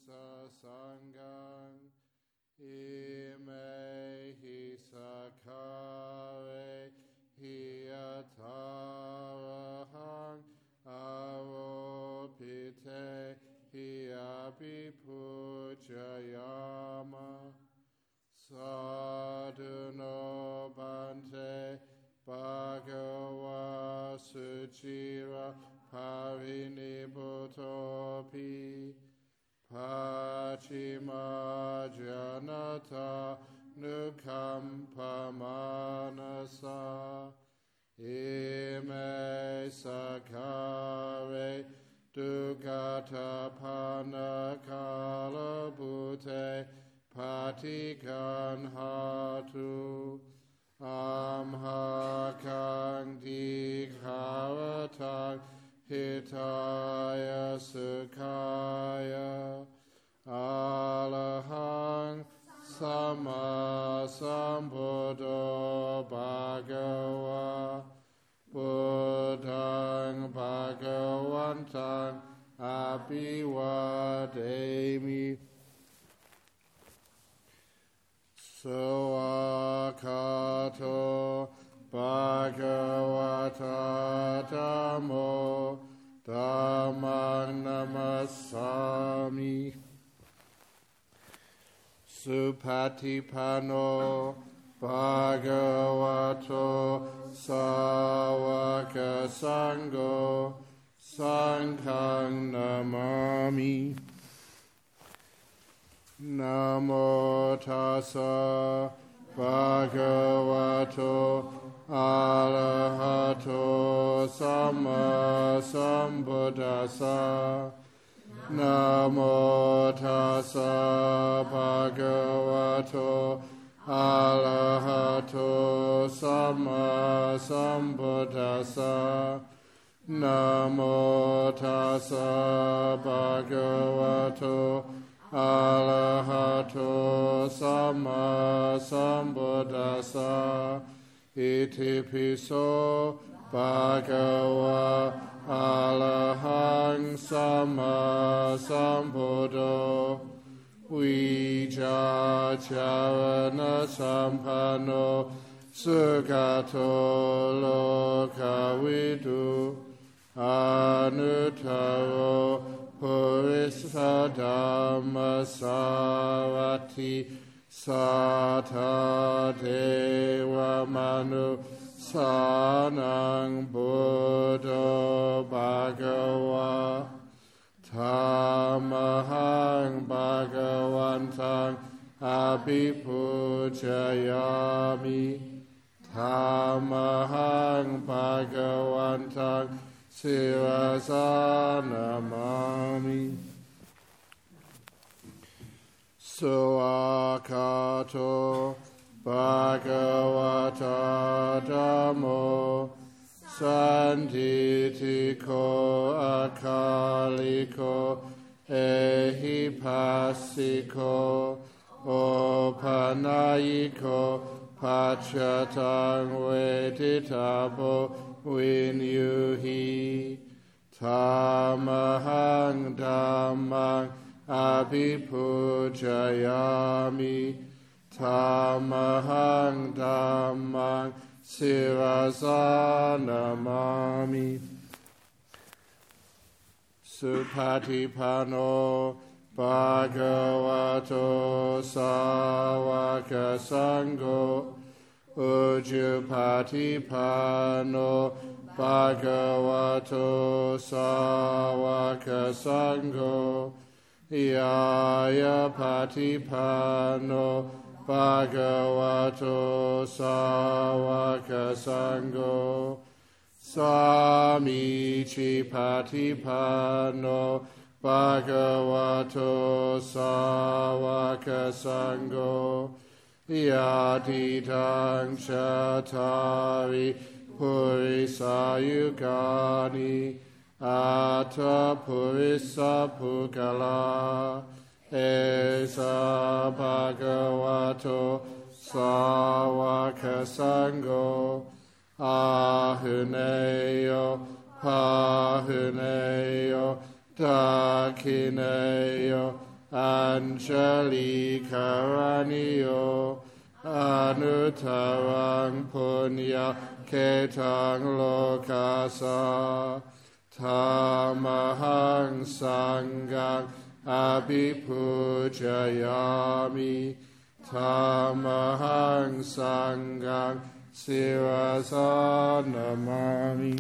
sasangang ime hi sakare hiatarahang aropite hiapipujayama sadhuno bante bhagava suchira parinibbatopi pachima janata nukampamanasa ime sakare dugata panakala bhute patikan hatu amhakang dikharatang hitaya sukhaya alahang sama sambuddho bhagava buddhang bhagavantang abhivademi Sawakato Bhagavata Dhammo Dhammang Namasami Supatipano Bhagavato Sawaka Sangho Sanghang Namami Namo tassa bhagavato arahato samma sambuddhassa Namo tassa bhagavato arahato samma sambuddhassa Namo tassa bhagavato arahato samma sambuddhassa iti piso bhagava arahang samma sambuddho vijacharana sampanno sugato lokavidu anuttaro Purissa Dhamma Sarati Sata Deva Manu Sanang Buddha Bhagava Tamahang Bhagavantang Abhipujayami Tamahang Bhagavantang Sirasa namami Sawakato Bhagavata Dhammo Sanditiko Akaliko Ehipassiko Opanayiko Pachatang Veditabo Vinyuhi Tamahang Dhammang Abhipujayami Tamahang Dhammang Sirasa namami Supatipano Bhagavato Sawaka Sangho Ujjapatipano Bhagavato Sawaka Sangho Yayapatipano Bhagavato Sawaka Sangho Samicipatipano Bhagavato Sawaka Sangho Yadidang Chatari Purisa Yugani Ata Purisa Pugala Esa Bhagavato Sawaka Sangho Ahuneyo Pahuneyo Dakineyo Angelicaraniyo Anutarang Punya Ketang Lokasa Tamahang Sangang Abhipujayami Tamahang Sangang Sirasa Namami.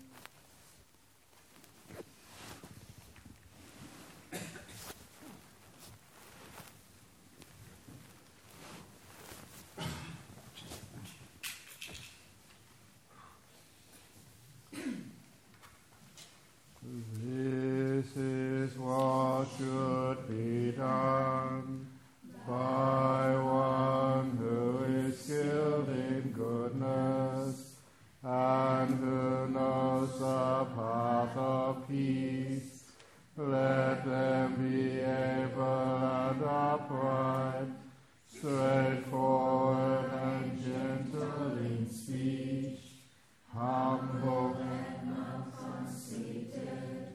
This is what should be done by one who is skilled in goodness and who knows the path of peace. Let them be able and upright, straightforward and gentle in speech, humble and not conceited,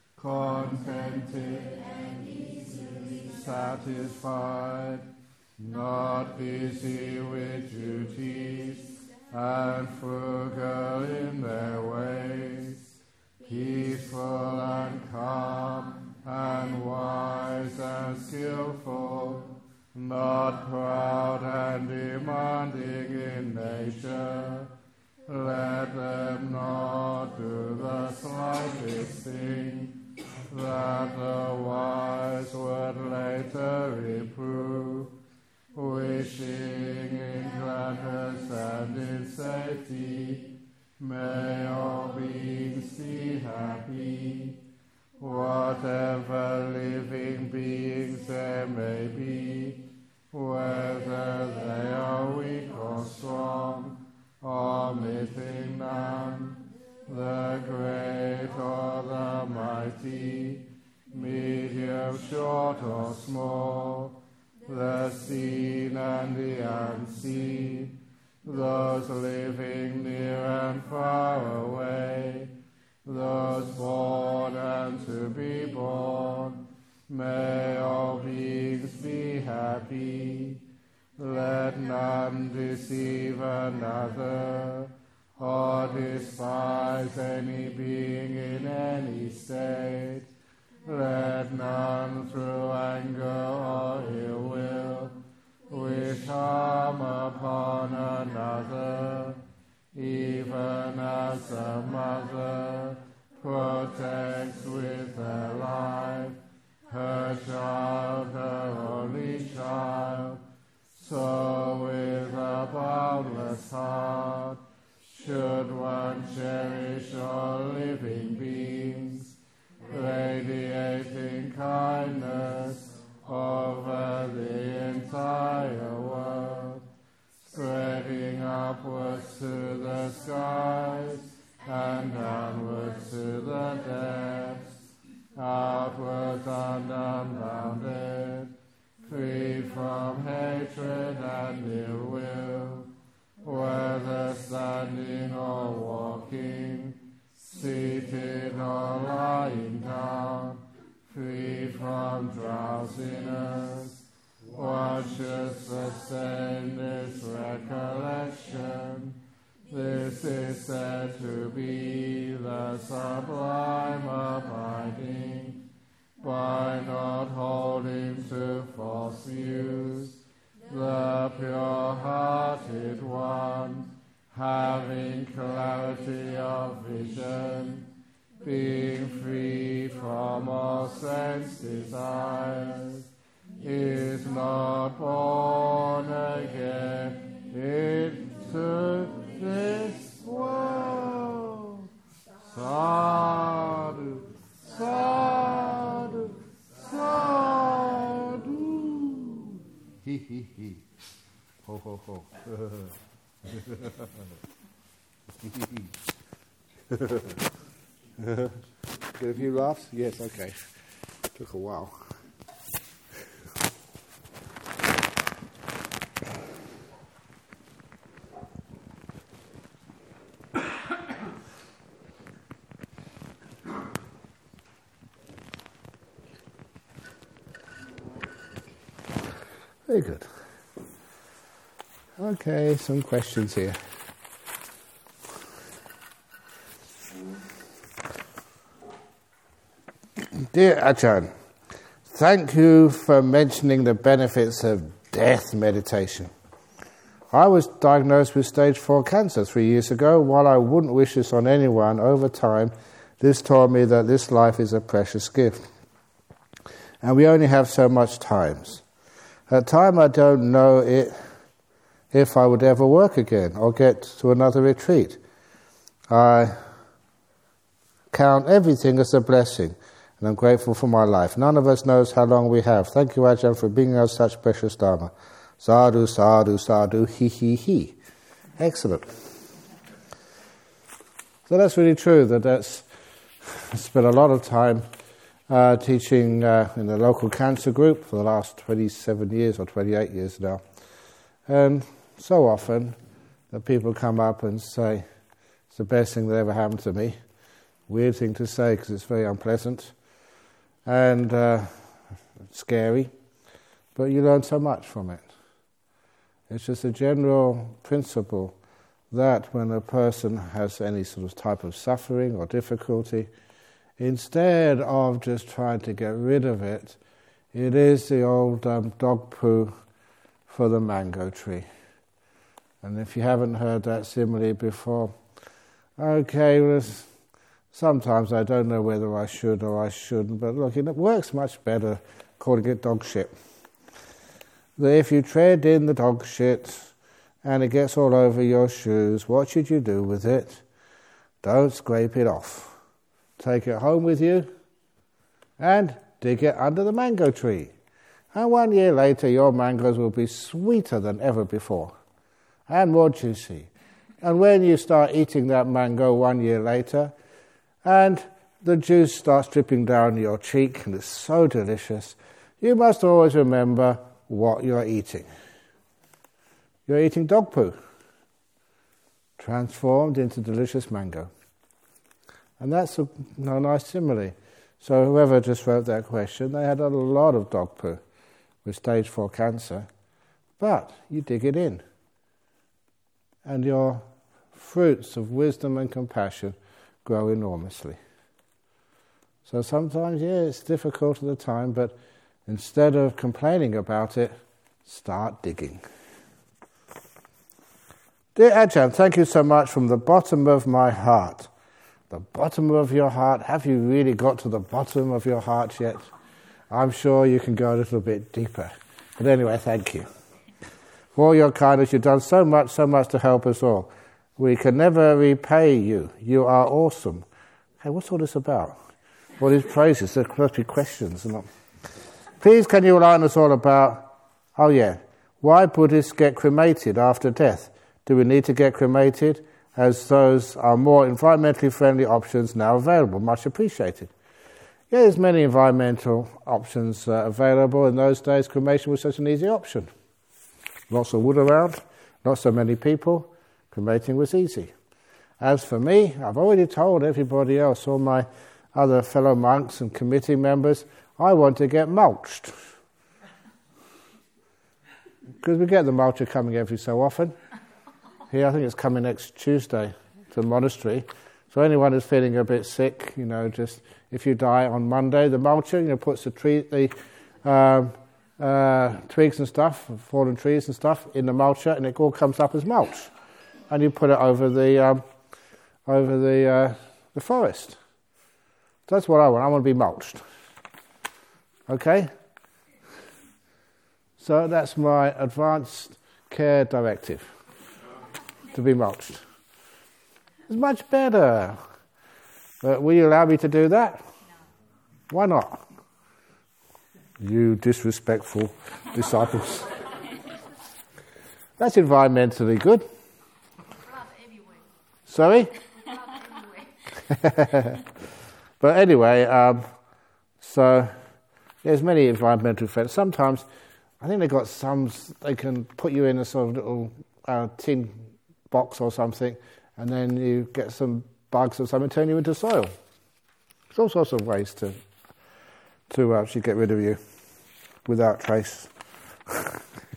contented and easily satisfied, not busy with duties, and frugal in their ways, peaceful and calm, and wise and skillful, not proud and demanding in nature. Let them not do the slightest thing that the wise would later reprove, wishing in gladness and in safety, may all beings be happy. Whatever living beings there may be, whether they are weak or strong, omitting none, the great or the mighty, medium, short or small, the seen and the unseen, those living near and far away, those born and to be born, may all beings be happy. Let none deceive another, or despise any being in any state. Let none through anger or ill will wish harm upon another, even as a mother protects with her life her child, her only child. So with a boundless heart should one cherish all living beings, radiating kindness over the entire world, spreading upwards to the skies and downwards to the depths, outwards and unbounded, free from hatred and ill will, whether standing or walking, seated or lying down, free from drowsiness. One should sustain this recollection. This is said to be the sublime abiding, by not holding to false views, the pure-hearted one, having clarity of vision, being free from all sense desires, is not born again into this world. Sadhu, sadhu, sadhu. He, he. Ho, ho, ho. Get a few laughs? Yes, okay. Took a while. Very good. Okay, some questions here. Dear Ajahn, thank you for mentioning the benefits of death meditation. I was diagnosed with stage 4 cancer 3 years ago. While I wouldn't wish this on anyone, over time, this taught me that this life is a precious gift. And we only have so much time. At time, I don't know if I would ever work again or get to another retreat. I count everything as a blessing, and I'm grateful for my life. None of us knows how long we have. Thank you, Ajahn, for bringing us such precious Dharma. Sadhu, sadhu, sadhu, he, he. Excellent. So that's really true, that's spent a lot of time teaching in the local cancer group for the last 27 years or 28 years now. And so often the people come up and say, it's the best thing that ever happened to me. Weird thing to say because it's very unpleasant and scary, but you learn so much from it. It's just a general principle that when a person has any sort of type of suffering or difficulty, instead of just trying to get rid of it, it is the old dog poo for the mango tree. And if you haven't heard that simile before, okay, well, sometimes I don't know whether I should or I shouldn't, but look, it works much better calling it dog shit. That if you tread in the dog shit and it gets all over your shoes, what should you do with it? Don't scrape it off. Take it home with you and dig it under the mango tree. And 1 year later, your mangoes will be sweeter than ever before and more juicy. And when you start eating that mango 1 year later and the juice starts dripping down your cheek and it's so delicious, you must always remember what you're eating. You're eating dog poo, transformed into delicious mango. And that's a nice simile. So whoever just wrote that question, they had a lot of dog poo with stage 4 cancer, but you dig it in. And your fruits of wisdom and compassion grow enormously. So sometimes, it's difficult at the time, but instead of complaining about it, start digging. Dear Ajahn, thank you so much from the bottom of my heart. The bottom of your heart? Have you really got to the bottom of your heart yet? I'm sure you can go a little bit deeper. But anyway, thank you. For all your kindness, you've done so much to help us all. We can never repay you. You are awesome. Hey, what's all this about? All these praises, they're supposed to be questions. Please, can you enlighten us all about, why Buddhists get cremated after death? Do we need to get cremated, as those are more environmentally friendly options now available? Much appreciated. Yeah, there's many environmental options available. In those days, cremation was such an easy option. Lots of wood around, not so many people. Cremating was easy. As for me, I've already told everybody else, all my other fellow monks and committee members, I want to get mulched. Because we get the mulcher coming every so often. Here, I think it's coming next Tuesday to the monastery. So anyone who's feeling a bit sick, just if you die on Monday, the mulcher, puts the twigs and stuff, fallen trees and stuff in the mulcher, and it all comes up as mulch. And you put it over the forest. That's what I want. I want to be mulched. Okay? So that's my advanced care directive. To be mulched. It's much better. But will you allow me to do that? No. Why not? You disrespectful disciples. That's environmentally good. Sorry? But anyway, so there's many environmental effects. Sometimes, I think they can put you in a sort of little tin box or something, and then you get some bugs or something, turn you into soil. There's all sorts of ways to actually get rid of you without trace.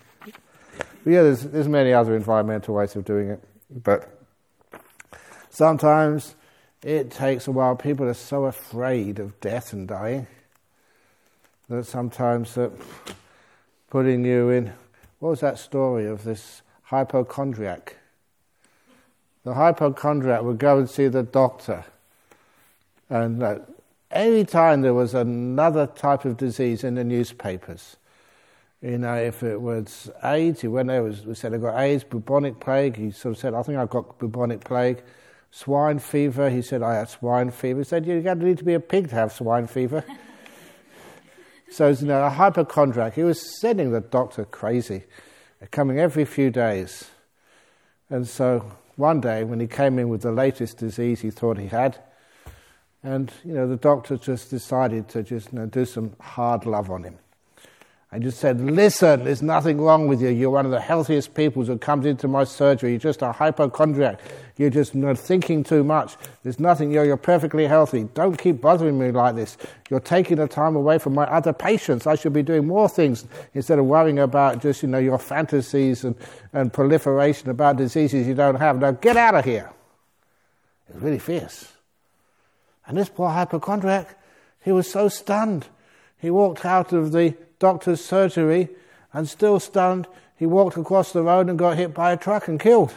Yeah, there's many other environmental ways of doing it, but sometimes it takes a while. People are so afraid of death and dying that sometimes putting you in... What was that story of this hypochondriac? The hypochondriac would go and see the doctor, and any time there was another type of disease in the newspapers, if it was AIDS, he went there, we said, I got AIDS, bubonic plague, he sort of said, I think I've got bubonic plague. Swine fever, he said, I had swine fever. He said, you need to be a pig to have swine fever. So, a hypochondriac, he was sending the doctor crazy, coming every few days. And so one day when he came in with the latest disease he thought he had, and the doctor just decided to just do some hard love on him. I just said, listen, there's nothing wrong with you. You're one of the healthiest people who comes into my surgery. You're just a hypochondriac. You're just thinking too much. There's nothing. You're perfectly healthy. Don't keep bothering me like this. You're taking the time away from my other patients. I should be doing more things instead of worrying about just, your fantasies and proliferation about diseases you don't have. Now get out of here. It was really fierce. And this poor hypochondriac, he was so stunned. He walked out of the doctor's surgery, and still stunned, he walked across the road and got hit by a truck and killed.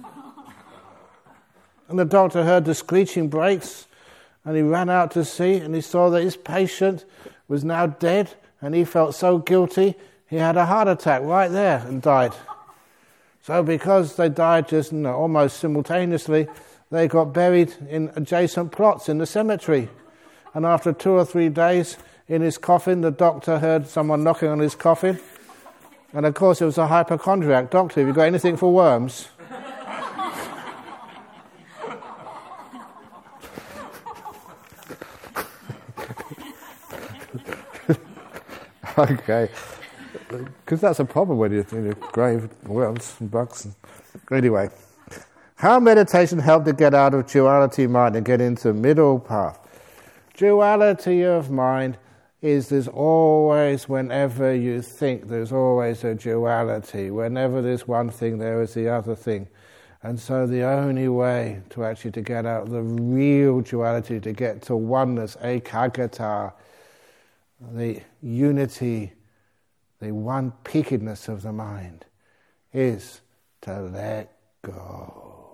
And the doctor heard the screeching brakes, and he ran out to see, and he saw that his patient was now dead, and he felt so guilty, he had a heart attack right there and died. So because they died just almost simultaneously, they got buried in adjacent plots in the cemetery. And after 2 or 3 days, in his coffin, the doctor heard someone knocking on his coffin. And of course it was a hypochondriac. Doctor, have you got anything for worms? Okay. Because that's a problem when you're in your grave, worms and bugs. Anyway. How meditation helped to get out of duality mind and get into middle path? Duality of mind is there's always, whenever you think, there's always a duality. Whenever there's one thing, there is the other thing. And so the only way to get out the real duality, to get to oneness, ekaggata, the unity, the one-peakedness of the mind, is to let go.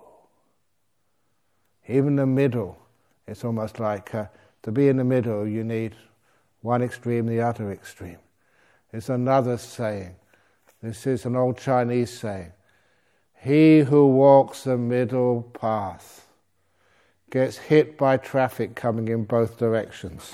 Even the middle, it's almost like to be in the middle, you need one extreme, the other extreme. It's another saying. This is an old Chinese saying. He who walks the middle path gets hit by traffic coming in both directions.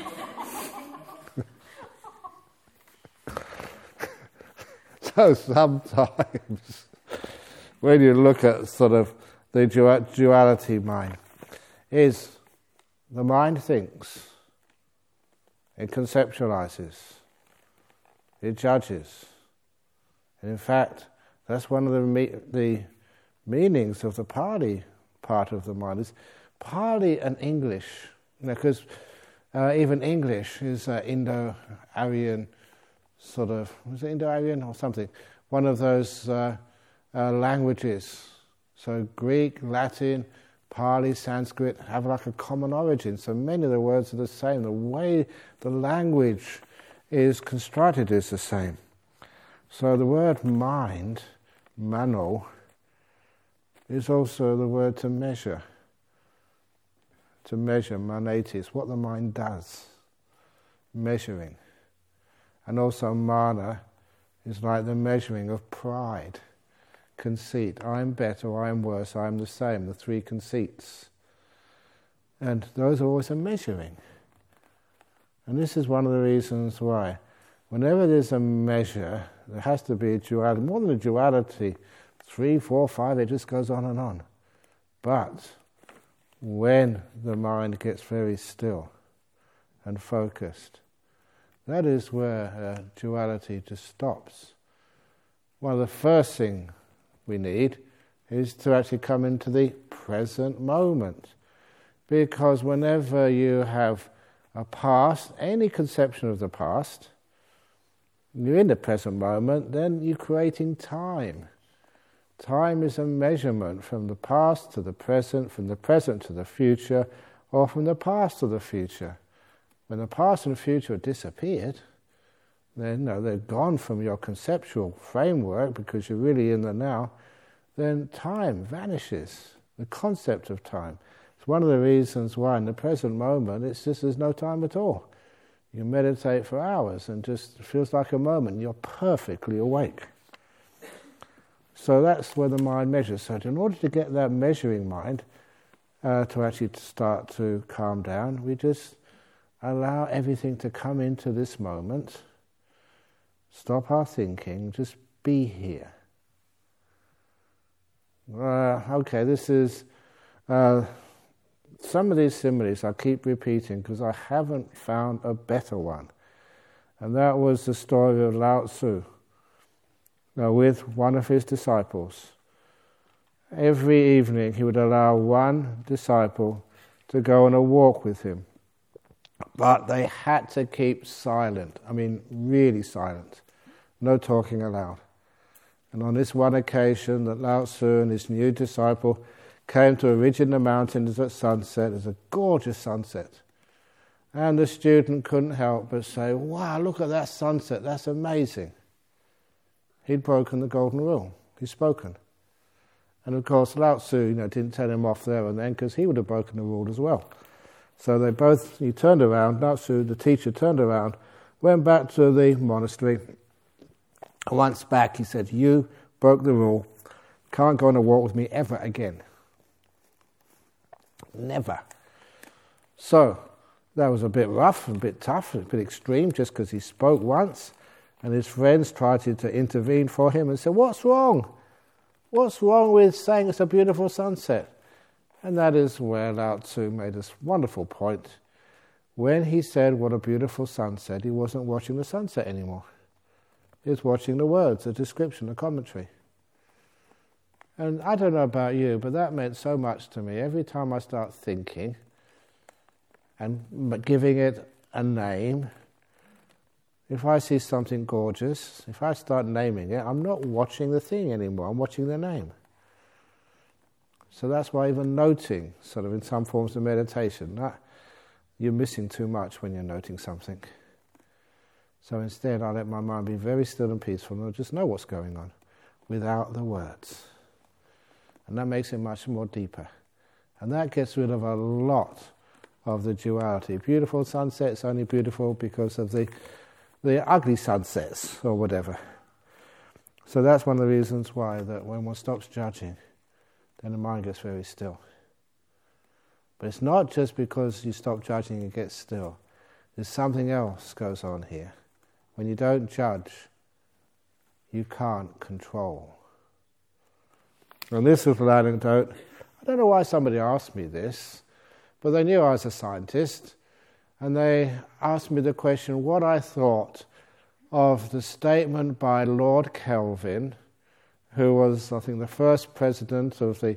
So sometimes when you look at sort of the duality mind, is the mind thinks, it conceptualizes, it judges. And in fact, that's one of the meanings of the Pali part of the mind. Is Pali and English, because even English is Indo-Aryan sort of, was it Indo-Aryan or something? One of those languages. So Greek, Latin, Pali, Sanskrit have like a common origin. So many of the words are the same. The way the language is constructed is the same. So the word mind, mano, is also the word to measure. To measure, manati, is what the mind does. Measuring. And also mana is like the measuring of pride. Conceit, I'm better, I'm worse, I'm the same, the 3 conceits. And those are always a measuring. And this is one of the reasons why, whenever there's a measure, there has to be a duality. More than a duality, 3, 4, 5, it just goes on and on. But when the mind gets very still and focused, that is where duality just stops. One of the first things we need is to actually come into the present moment. Because whenever you have a past, any conception of the past, you're in the present moment, then you're creating time. Time is a measurement from the past to the present, from the present to the future, or from the past to the future. When the past and the future have disappeared, then they're gone from your conceptual framework because you're really in the now, then time vanishes, the concept of time. It's one of the reasons why in the present moment it's just there's no time at all. You meditate for hours and just it feels like a moment, you're perfectly awake. So that's where the mind measures. So in order to get that measuring mind to actually start to calm down, we just allow everything to come into this moment, stop our thinking, just be here. Okay, this is some of these similes I keep repeating because I haven't found a better one. And that was the story of Lao Tzu with one of his disciples. Every evening he would allow one disciple to go on a walk with him. But they had to keep silent, really silent, no talking aloud. And on this one occasion that Lao Tzu and his new disciple came to a ridge in the mountains at sunset. It was a gorgeous sunset. And the student couldn't help but say, wow, look at that sunset, that's amazing. He'd broken the golden rule, he'd spoken. And of course Lao Tzu didn't tell him off there and then because he would have broken the rule as well. So he turned around, Lao Tzu, the teacher, turned around, went back to the monastery. Once back, he said, you broke the rule, can't go on a walk with me ever again. Never. So, that was a bit rough, a bit tough, a bit extreme, just because he spoke once, and his friends tried to intervene for him and said, what's wrong? What's wrong with saying it's a beautiful sunset? And that is where Lao Tzu made this wonderful point. When he said, what a beautiful sunset, he wasn't watching the sunset anymore. He was watching the words, the description, the commentary. And I don't know about you, but that meant so much to me. Every time I start thinking and giving it a name, if I see something gorgeous, if I start naming it, I'm not watching the thing anymore, I'm watching the name. So that's why even noting, sort of in some forms of meditation, you're missing too much when you're noting something. So instead I let my mind be very still and peaceful and I just know what's going on without the words. And that makes it much more deeper. And that gets rid of a lot of the duality. Beautiful sunsets only beautiful because of the ugly sunsets or whatever. So that's one of the reasons why that when one stops judging, then the mind gets very still. But it's not just because you stop judging it gets still. There's something else goes on here. When you don't judge, you can't control. And this little anecdote, I don't know why somebody asked me this, but they knew I was a scientist, and they asked me the question what I thought of the statement by Lord Kelvin, who was, I think, the first president of the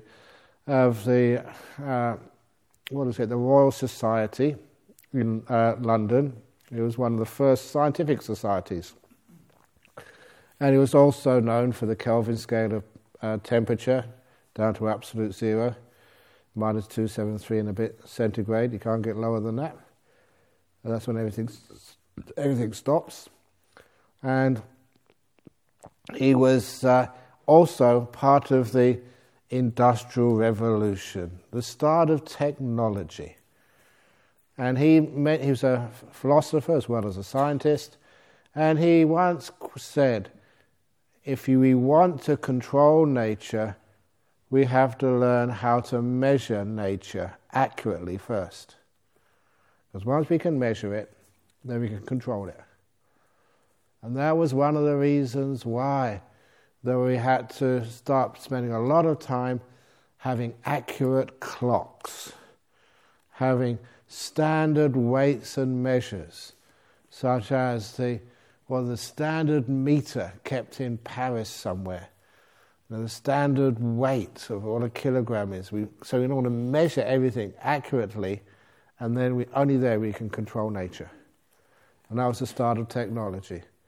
Royal Society in London. It was one of the first scientific societies. And he was also known for the Kelvin scale of temperature down to absolute zero, minus 273 and a bit centigrade. You can't get lower than that. And that's when everything stops. And he was also part of the Industrial Revolution, the start of technology. And he was a philosopher as well as a scientist, and he once said, if we want to control nature, we have to learn how to measure nature accurately first. Because once we can measure it, then we can control it. And that was one of the reasons why that we had to start spending a lot of time having accurate clocks, having standard weights and measures, such as the standard meter kept in Paris somewhere, the standard weight of what a kilogram is. So in order to measure everything accurately, and then only there we can control nature. And that was the start of technology.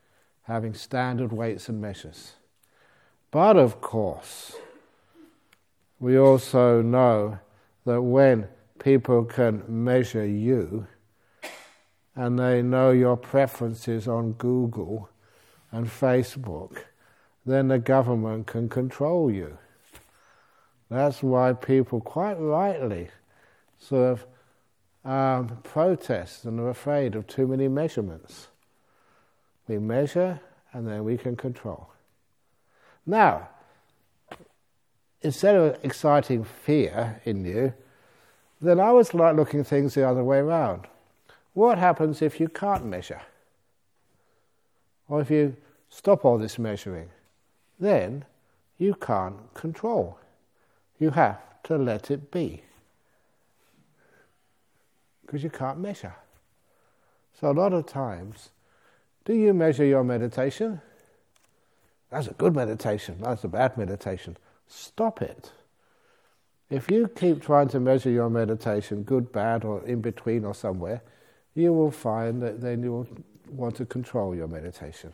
having standard weights and measures. But of course, we also know that when people can measure you and they know your preferences on Google and Facebook, then the government can control you. That's why people quite rightly sort of protest and are afraid of too many measurements. We measure and then we can control. Now, instead of exciting fear in you, then I was like looking at things the other way around. What happens if you can't measure? Or if you stop all this measuring? Then you can't control. You have to let it be. Because you can't measure. So a lot of times, do you measure your meditation? That's a good meditation. That's a bad meditation. Stop it. If you keep trying to measure your meditation, good, bad, or in between or somewhere, you will find that then you will want to control your meditation.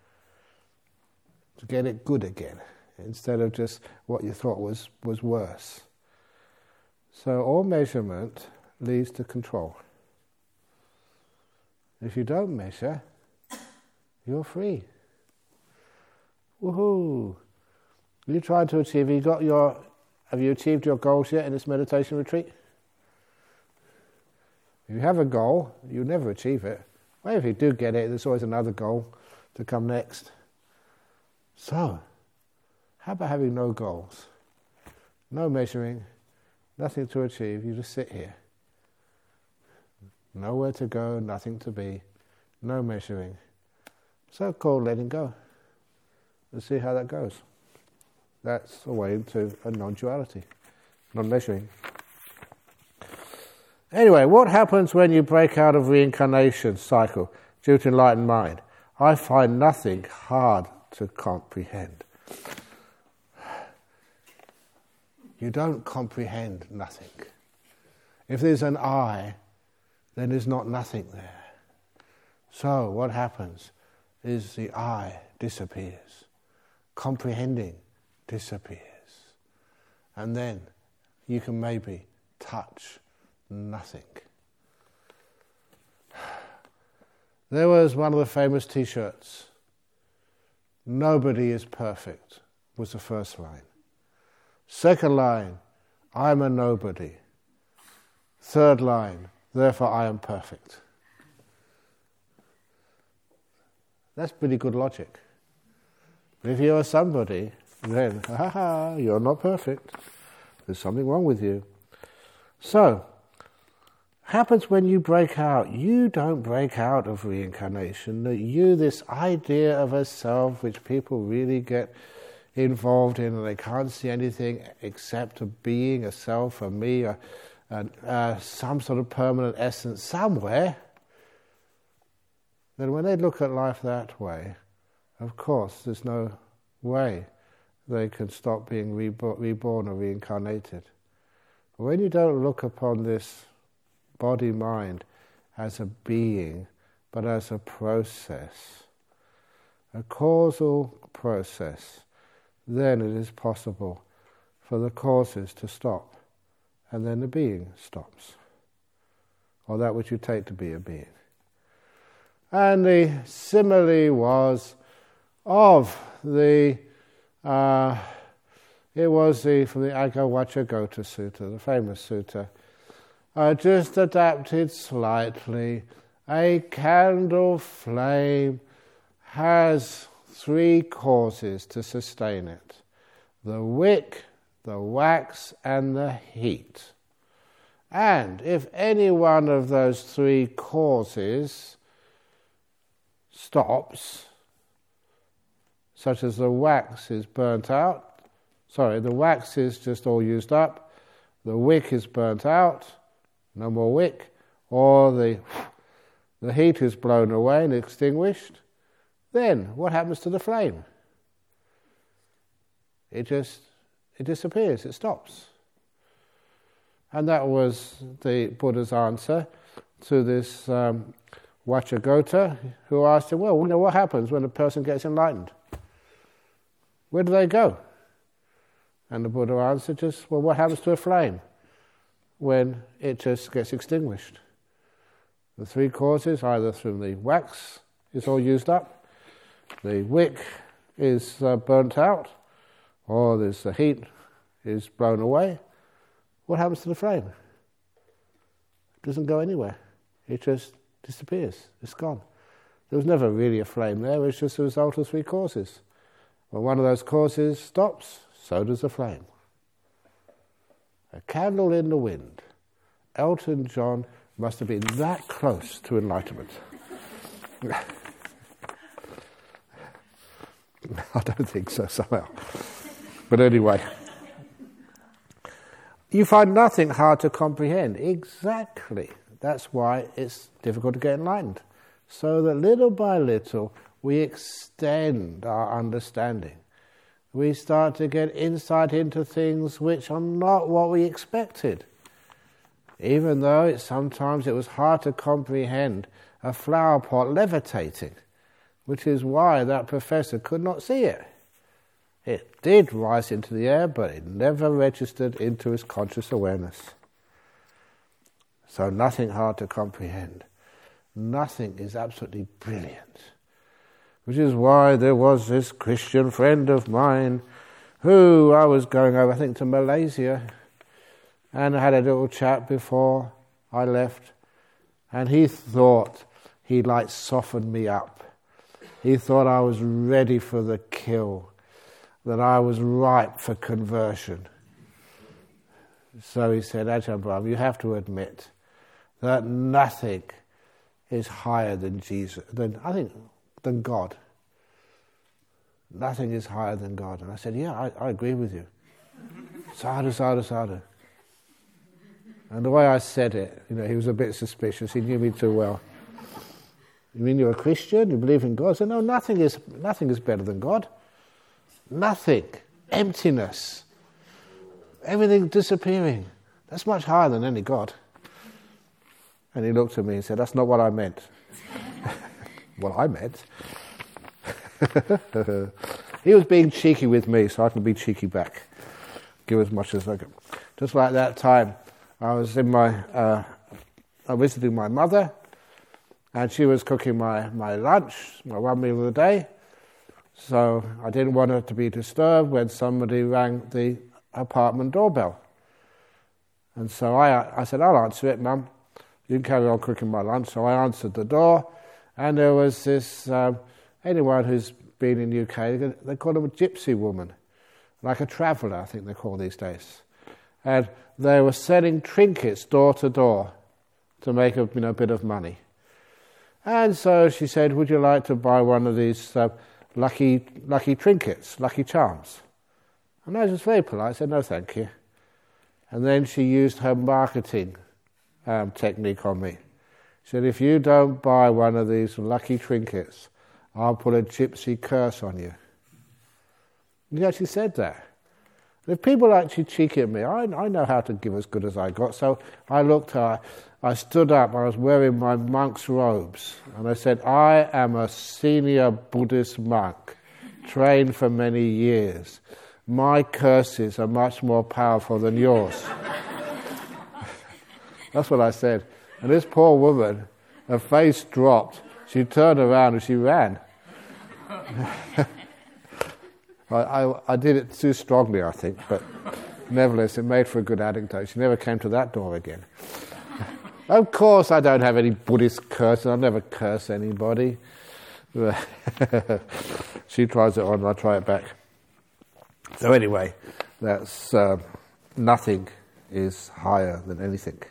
To get it good again, instead of just what you thought was worse. So all measurement leads to control. If you don't measure, you're free. Woohoo! You trying to achieve, have you achieved your goals yet in this meditation retreat? If you have a goal, you never achieve it. Well, if you do get it, there's always another goal to come next. So, how about having no goals? No measuring, nothing to achieve, you just sit here. Nowhere to go, nothing to be, no measuring. So-called letting go. Let's see how that goes. That's a way to a non-duality, non-measuring. Anyway, what happens when you break out of reincarnation cycle due to enlightened mind? I find nothing hard to comprehend. You don't comprehend nothing. If there's an I, then there's not nothing there. So what happens is the I disappears. Comprehending disappears. And then you can maybe touch nothing. There was one of the famous t-shirts. Nobody is perfect was the first line. Second line, I'm a nobody. Third line, therefore I am perfect. That's pretty good logic. If you're somebody, then, you're not perfect. There's something wrong with you. So, happens when you break out. You don't break out of reincarnation. You, this idea of a self which people really get involved in and they can't see anything except a being, a self, a me, some sort of permanent essence somewhere, then when they look at life that way, of course there's no way they can stop being reborn or reincarnated. But when you don't look upon this body-mind as a being, but as a process, a causal process, then it is possible for the causes to stop, and then the being stops, or that which you take to be a being. And the simile was of the, it was from the Agawacchagota Sutta, the famous sutta, just adapted slightly. A candle flame has three causes to sustain it: the wick, the wax, and the heat. And if any one of those three causes stops, such as the wax is burnt out, the wax is just all used up, the wick is burnt out, no more wick, or the heat is blown away and extinguished, then what happens to the flame? It disappears, it stops. And that was the Buddha's answer to this Vajragota, who asked him, well, what happens when a person gets enlightened? Where do they go? And the Buddha answered just, well, what happens to a flame when it just gets extinguished? The three causes, either through the wax is all used up, the wick is burnt out, or there's the heat is blown away. What happens to the flame? It doesn't go anywhere. It just disappears. It's gone. There was never really a flame there. It's just a result of three causes. When one of those causes stops, so does the flame. A candle in the wind. Elton John must have been that close to enlightenment. I don't think so, somehow. But anyway, you find nothing hard to comprehend. Exactly. That's why it's difficult to get enlightened. So that little by little, we extend our understanding. We start to get insight into things which are not what we expected. Even though sometimes it was hard to comprehend a flower pot levitating, which is why that professor could not see it. It did rise into the air, but it never registered into his conscious awareness. So nothing hard to comprehend. Nothing is absolutely brilliant. Which is why there was this Christian friend of mine who I was going over, I think, to Malaysia, and I had a little chat before I left, and he thought he'd softened me up. He thought I was ready for the kill, that I was ripe for conversion. So he said, Ajahn Brahm, you have to admit that nothing is higher than Jesus, than God. Nothing is higher than God. And I said, yeah, I agree with you. Sadhu, sadhu, sadhu. And the way I said it, he was a bit suspicious. He knew me too well. You mean you're a Christian? You believe in God? I said, no, nothing is better than God. Nothing. Emptiness. Everything disappearing. That's much higher than any God. And he looked at me and said, that's not what I meant. What I meant. He was being cheeky with me, so I can be cheeky back. Give as much as I can. Just like that time, I was I visited my mother, and she was cooking my lunch, my one meal of the day. So I didn't want her to be disturbed when somebody rang the apartment doorbell. And so I said, I'll answer it, Mum. You can carry on cooking my lunch. So I answered the door, and there was this, anyone who's been in UK, they call them a gypsy woman, like a traveller, I think they call these days. And they were selling trinkets door to door to make a bit of money. And so she said, would you like to buy one of these lucky trinkets, lucky charms? And I was very polite, I said, no thank you. And then she used her marketing technique on me. She said, if you don't buy one of these lucky trinkets, I'll put a gypsy curse on you. He actually said that. If people actually cheek at me, I know how to give as good as I got. So I looked, I stood up, I was wearing my monk's robes, and I said, I am a senior Buddhist monk, trained for many years. My curses are much more powerful than yours. That's what I said. And this poor woman, her face dropped. She turned around and she ran. I did it too strongly, I think, but nevertheless, it made for a good anecdote. She never came to that door again. Of course, I don't have any Buddhist curses. I never curse anybody. She tries it on, and I try it back. So anyway, that's nothing is higher than anything.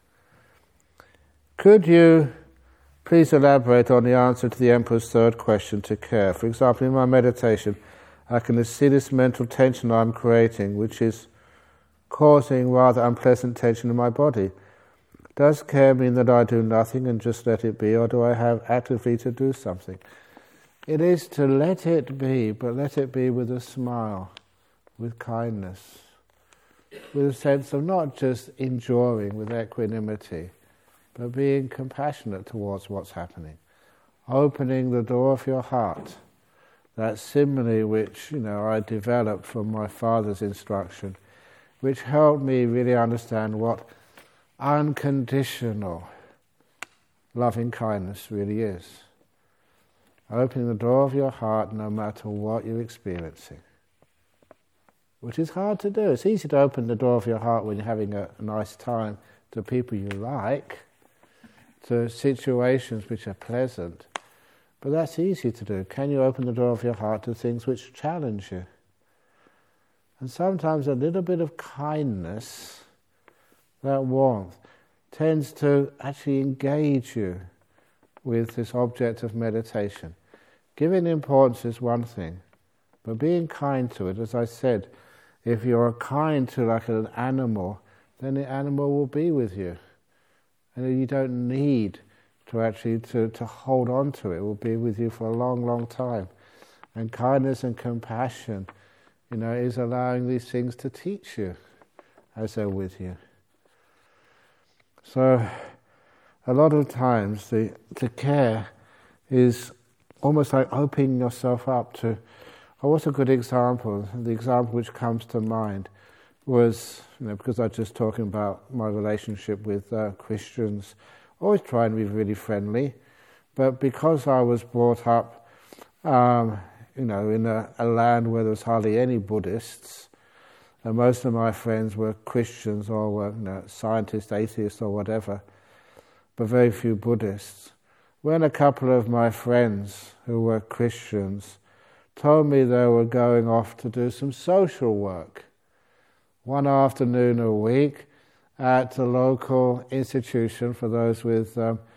Could you please elaborate on the answer to the Emperor's third question to care? For example, in my meditation, I can see this mental tension I'm creating, which is causing rather unpleasant tension in my body. Does care mean that I do nothing and just let it be, or do I have actively to do something? It is to let it be, but let it be with a smile, with kindness, with a sense of not just enduring with equanimity, but being compassionate towards what's happening. Opening the door of your heart. That simile which, I developed from my father's instruction, which helped me really understand what unconditional loving kindness really is. Opening the door of your heart no matter what you're experiencing. Which is hard to do. It's easy to open the door of your heart when you're having a nice time to people you like, to situations which are pleasant. But that's easy to do. Can you open the door of your heart to things which challenge you? And sometimes a little bit of kindness, that warmth, tends to actually engage you with this object of meditation. Giving importance is one thing, but being kind to it, as I said, if you're kind to like an animal, then the animal will be with you. And you don't need to actually to hold on to it. It will be with you for a long, long time. And kindness and compassion, is allowing these things to teach you as they're with you. So a lot of times the care is almost like opening yourself up to. What's a good example? The example which comes to mind was, because I was just talking about my relationship with Christians, always trying to be really friendly, but because I was brought up, in a land where there was hardly any Buddhists, and most of my friends were Christians or were scientists, atheists or whatever, but very few Buddhists. When a couple of my friends who were Christians told me they were going off to do some social work one afternoon a week at the local institution for those with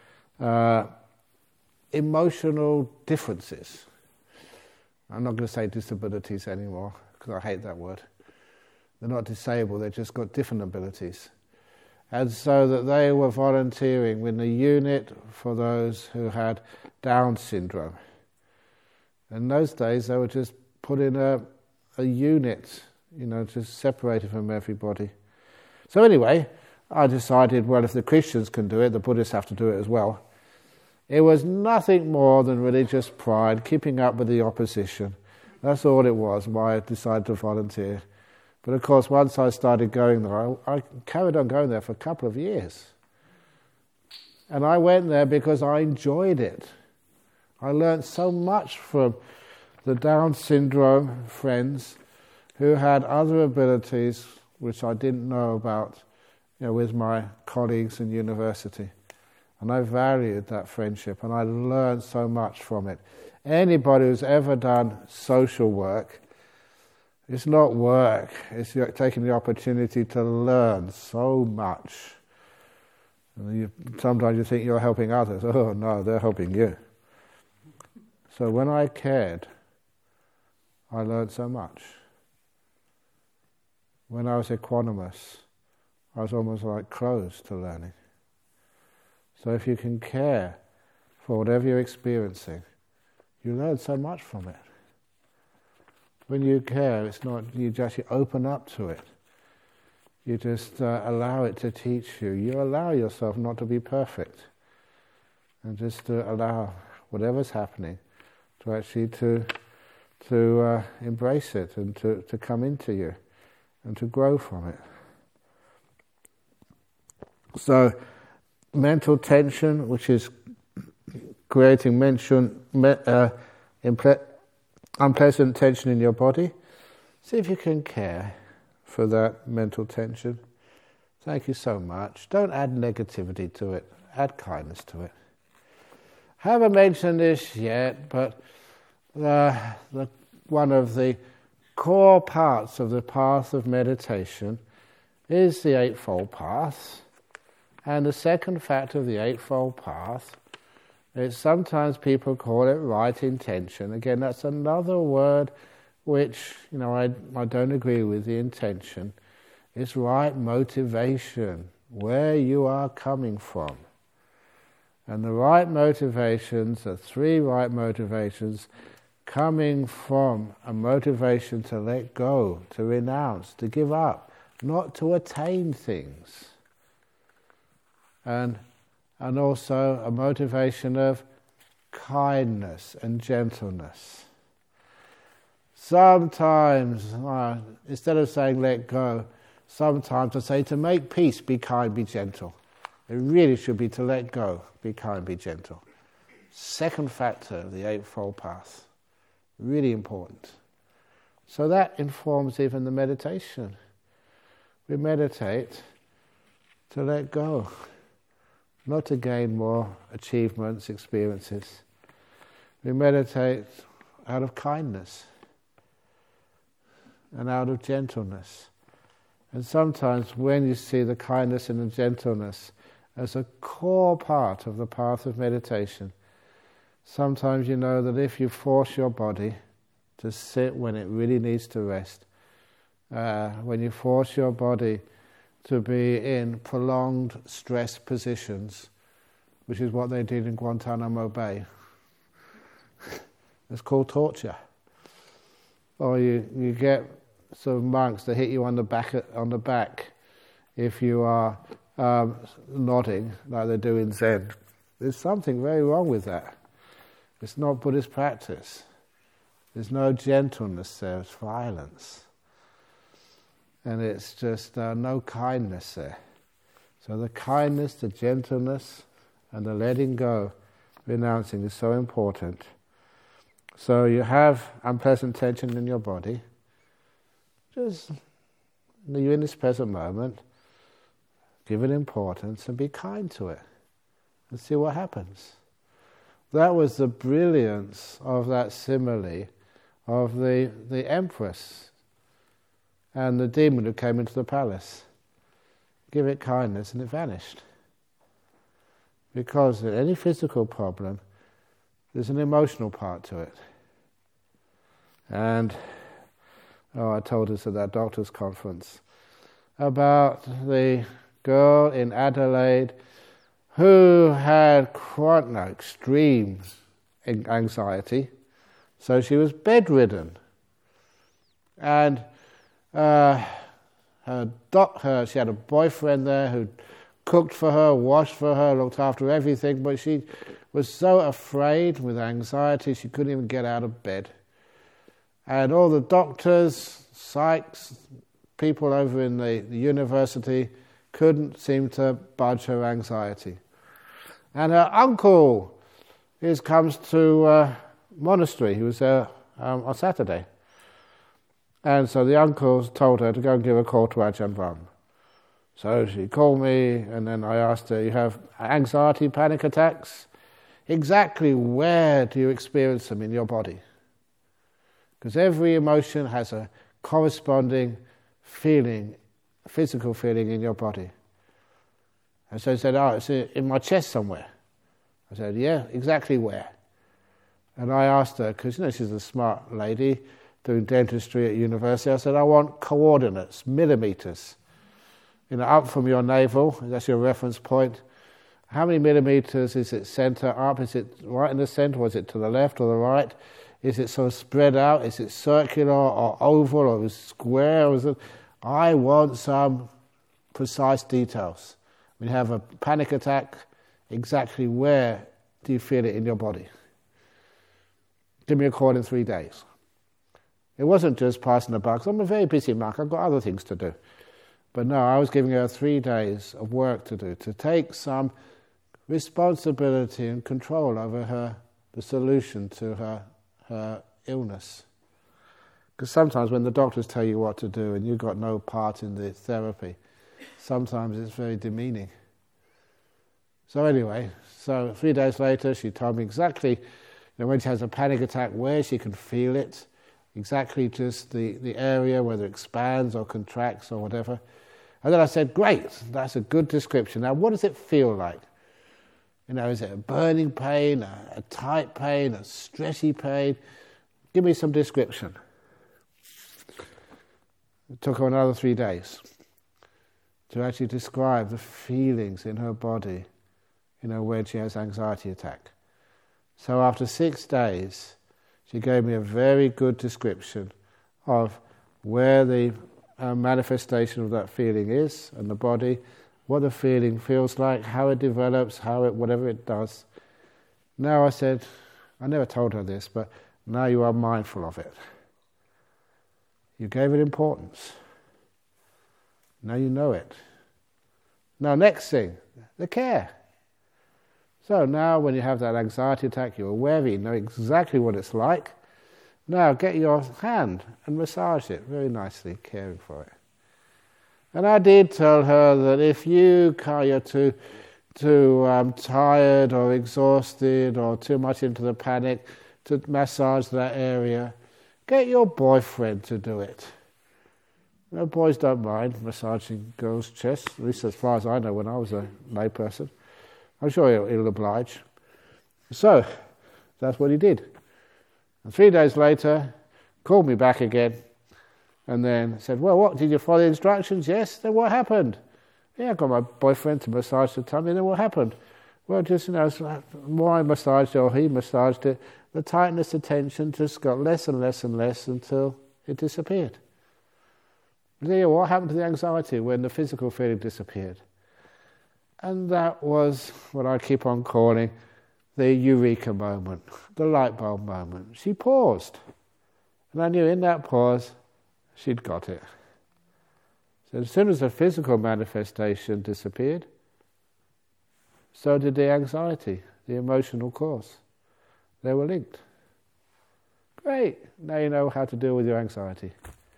emotional differences. I'm not going to say disabilities anymore, because I hate that word. They're not disabled, they've just got different abilities. And so that they were volunteering with a unit for those who had Down syndrome. In those days, they would just put in a unit, just separated from everybody. So anyway, I decided, well, if the Christians can do it, the Buddhists have to do it as well. It was nothing more than religious pride, keeping up with the opposition. That's all it was, why I decided to volunteer. But of course, once I started going there, I carried on going there for a couple of years. And I went there because I enjoyed it. I learned so much from the Down syndrome friends who had other abilities which I didn't know about, with my colleagues in university. And I valued that friendship, and I learned so much from it. Anybody who's ever done social work, it's not work, it's taking the opportunity to learn so much. And sometimes you think you're helping others. Oh no, they're helping you. So when I cared, I learned so much. When I was equanimous, I was almost like closed to learning. So if you can care for whatever you're experiencing, you learn so much from it. When you care, it's not, you just open up to it. You just allow it to teach you. You allow yourself not to be perfect. And just to allow whatever's happening to actually to embrace it and to come into you and to grow from it. So mental tension, which is creating unpleasant tension in your body, see if you can care for that mental tension. Thank you so much. Don't add negativity to it. Add kindness to it. I haven't mentioned this yet, but one of the core parts of the path of meditation is the Eightfold Path. And the second factor of the Eightfold Path is sometimes people call it right intention. Again, that's another word which, I don't agree with the intention. It's right motivation, where you are coming from. And the right motivations, the three right motivations, coming from a motivation to let go, to renounce, to give up, not to attain things. And and also a motivation of kindness and gentleness. Sometimes, instead of saying let go, sometimes I say to make peace, be kind, be gentle. It really should be to let go, be kind, be gentle. Second factor of the Eightfold Path. Really important. So that informs even the meditation. We meditate to let go, not to gain more achievements, experiences. We meditate out of kindness and out of gentleness. And sometimes when you see the kindness and the gentleness as a core part of the path of meditation, sometimes you know that if you force your body to sit when it really needs to rest, when you force your body to be in prolonged stress positions, which is what they did in Guantanamo Bay, it's called torture. Or you get some monks that hit you on the back if you are nodding like they do in Zen. There's something very wrong with that. It's not Buddhist practice. There's no gentleness there, it's violence. And it's just no kindness there. So the kindness, the gentleness, and the letting go, renouncing is so important. So you have unpleasant tension in your body. Just, you're in this present moment, give it importance and be kind to it and see what happens. That was the brilliance of that simile of the empress and the demon who came into the palace. Give it kindness and it vanished. Because in any physical problem, there's an emotional part to it. And I told us at that doctor's conference about the girl in Adelaide who had extreme anxiety, so she was bedridden. And she had a boyfriend there who cooked for her, washed for her, looked after everything, but she was so afraid with anxiety she couldn't even get out of bed. And all the doctors, psychs, people over in the university couldn't seem to budge her anxiety. And her uncle comes to monastery. He was there on Saturday. And so the uncle told her to go and give a call to Ajahn Brahm. So she called me, and then I asked her, you have anxiety, panic attacks? Exactly where do you experience them in your body? Because every emotion has a corresponding feeling, physical feeling in your body. And so he said, it's in my chest somewhere. I said, yeah, exactly where? And I asked her, because she's a smart lady doing dentistry at university, I said, I want coordinates, millimeters. Up from your navel, that's your reference point. How many millimeters is it center up? Is it right in the center, or is it to the left or the right? Is it sort of spread out? Is it circular or oval or square? I want some precise details. When you have a panic attack, exactly where do you feel it in your body? Give me a call in 3 days. It wasn't just passing the buck. I'm a very busy monk. I've got other things to do. But no, I was giving her 3 days of work to do, to take some responsibility and control over the solution to her illness. Because sometimes when the doctors tell you what to do and you've got no part in the therapy, sometimes it's very demeaning. So anyway, 3 days later she told me exactly when she has a panic attack where she can feel it, exactly just the area, whether it expands or contracts or whatever. And then I said, great, that's a good description. Now what does it feel like? Is it a burning pain, a tight pain, a stressy pain? Give me some description. It took her another 3 days to actually describe the feelings in her body, when she has anxiety attack. So after 6 days, she gave me a very good description of where the manifestation of that feeling is in the body, what the feeling feels like, how it develops, whatever it does. Now I said, I never told her this, but now you are mindful of it. You gave it importance. Now you know it. Now next thing, the care. So now when you have that anxiety attack, you're aware of it, you know exactly what it's like. Now get your hand and massage it very nicely, caring for it. And I did tell her that if you're too tired or exhausted or too much into the panic to massage that area, get your boyfriend to do it. No, boys don't mind massaging girls' chests, at least as far as I know when I was a layperson. I'm sure he'll oblige. So, that's what he did. And 3 days later, called me back again, and then said, well, what, did you follow the instructions? Yes. Then what happened? Yeah, I got my boyfriend to massage the tummy, then what happened? Well, just, the more I massaged it, or he massaged it, the tightness, the tension just got less and less and less until it disappeared. Yeah, what happened to the anxiety when the physical feeling disappeared? And that was what I keep on calling the eureka moment, the light bulb moment. She paused. And I knew in that pause, she'd got it. So as soon as the physical manifestation disappeared, so did the anxiety, the emotional cause. They were linked. Great, now you know how to deal with your anxiety.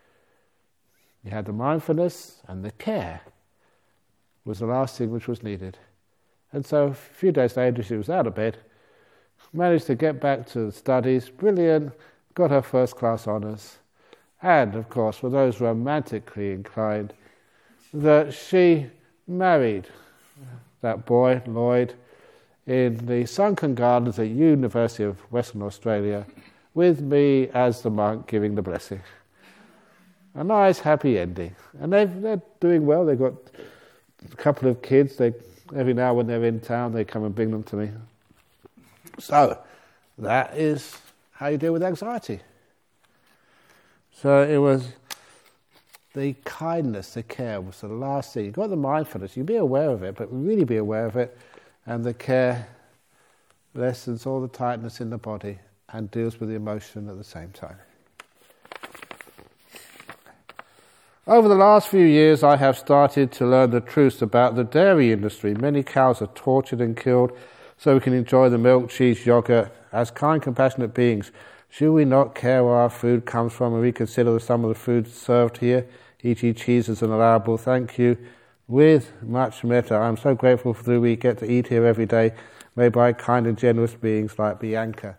You had the mindfulness, and the care was the last thing which was needed. And so a few days later, she was out of bed, managed to get back to the studies, brilliant, got her first class honours. And, of course, for those romantically inclined, that she married that boy, Lloyd, in the sunken gardens at University of Western Australia, with me as the monk giving the blessing. A nice, happy ending. And they're doing well. They've got a couple of kids. Every now when they're in town, they come and bring them to me. So, that is how you deal with anxiety. So it was the kindness, the care was the last thing. You got the mindfulness. You be aware of it, but really be aware of it. And the care lessens all the tightness in the body and deals with the emotion at the same time. Over the last few years, I have started to learn the truth about the dairy industry. Many cows are tortured and killed so we can enjoy the milk, cheese, yogurt. As kind, compassionate beings, should we not care where our food comes from and reconsider some of the food served here, e.g. cheese as an allowable? Thank you. With much metta, I am so grateful for that we get to eat here every day, made by kind and generous beings like Bianca.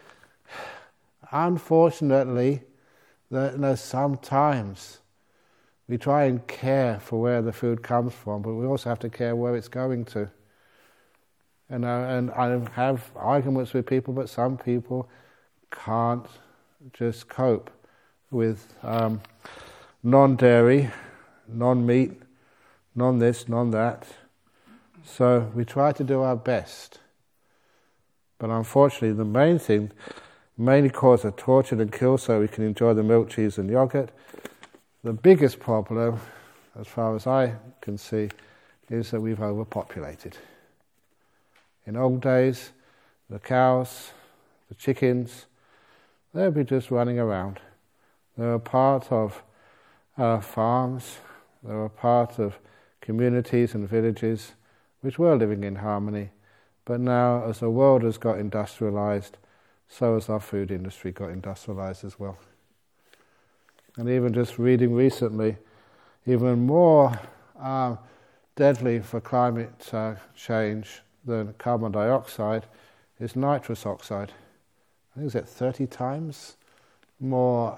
Unfortunately, sometimes we try and care for where the food comes from, but we also have to care where it's going to. And I have arguments with people, but some people can't just cope with non-dairy, non-meat, non-this, non-that. So we try to do our best. But unfortunately, the main thing, mainly cause of torture and kill so we can enjoy the milk, cheese and yogurt. The biggest problem, as far as I can see, is that we've overpopulated. In old days, the cows, the chickens, they'd be just running around. They were part of farms, they were part of communities and villages which were living in harmony. But now, as the world has got industrialized, so has our food industry got industrialized as well. And even just reading recently, even more deadly for climate change than carbon dioxide is nitrous oxide. I think it's at 30 times more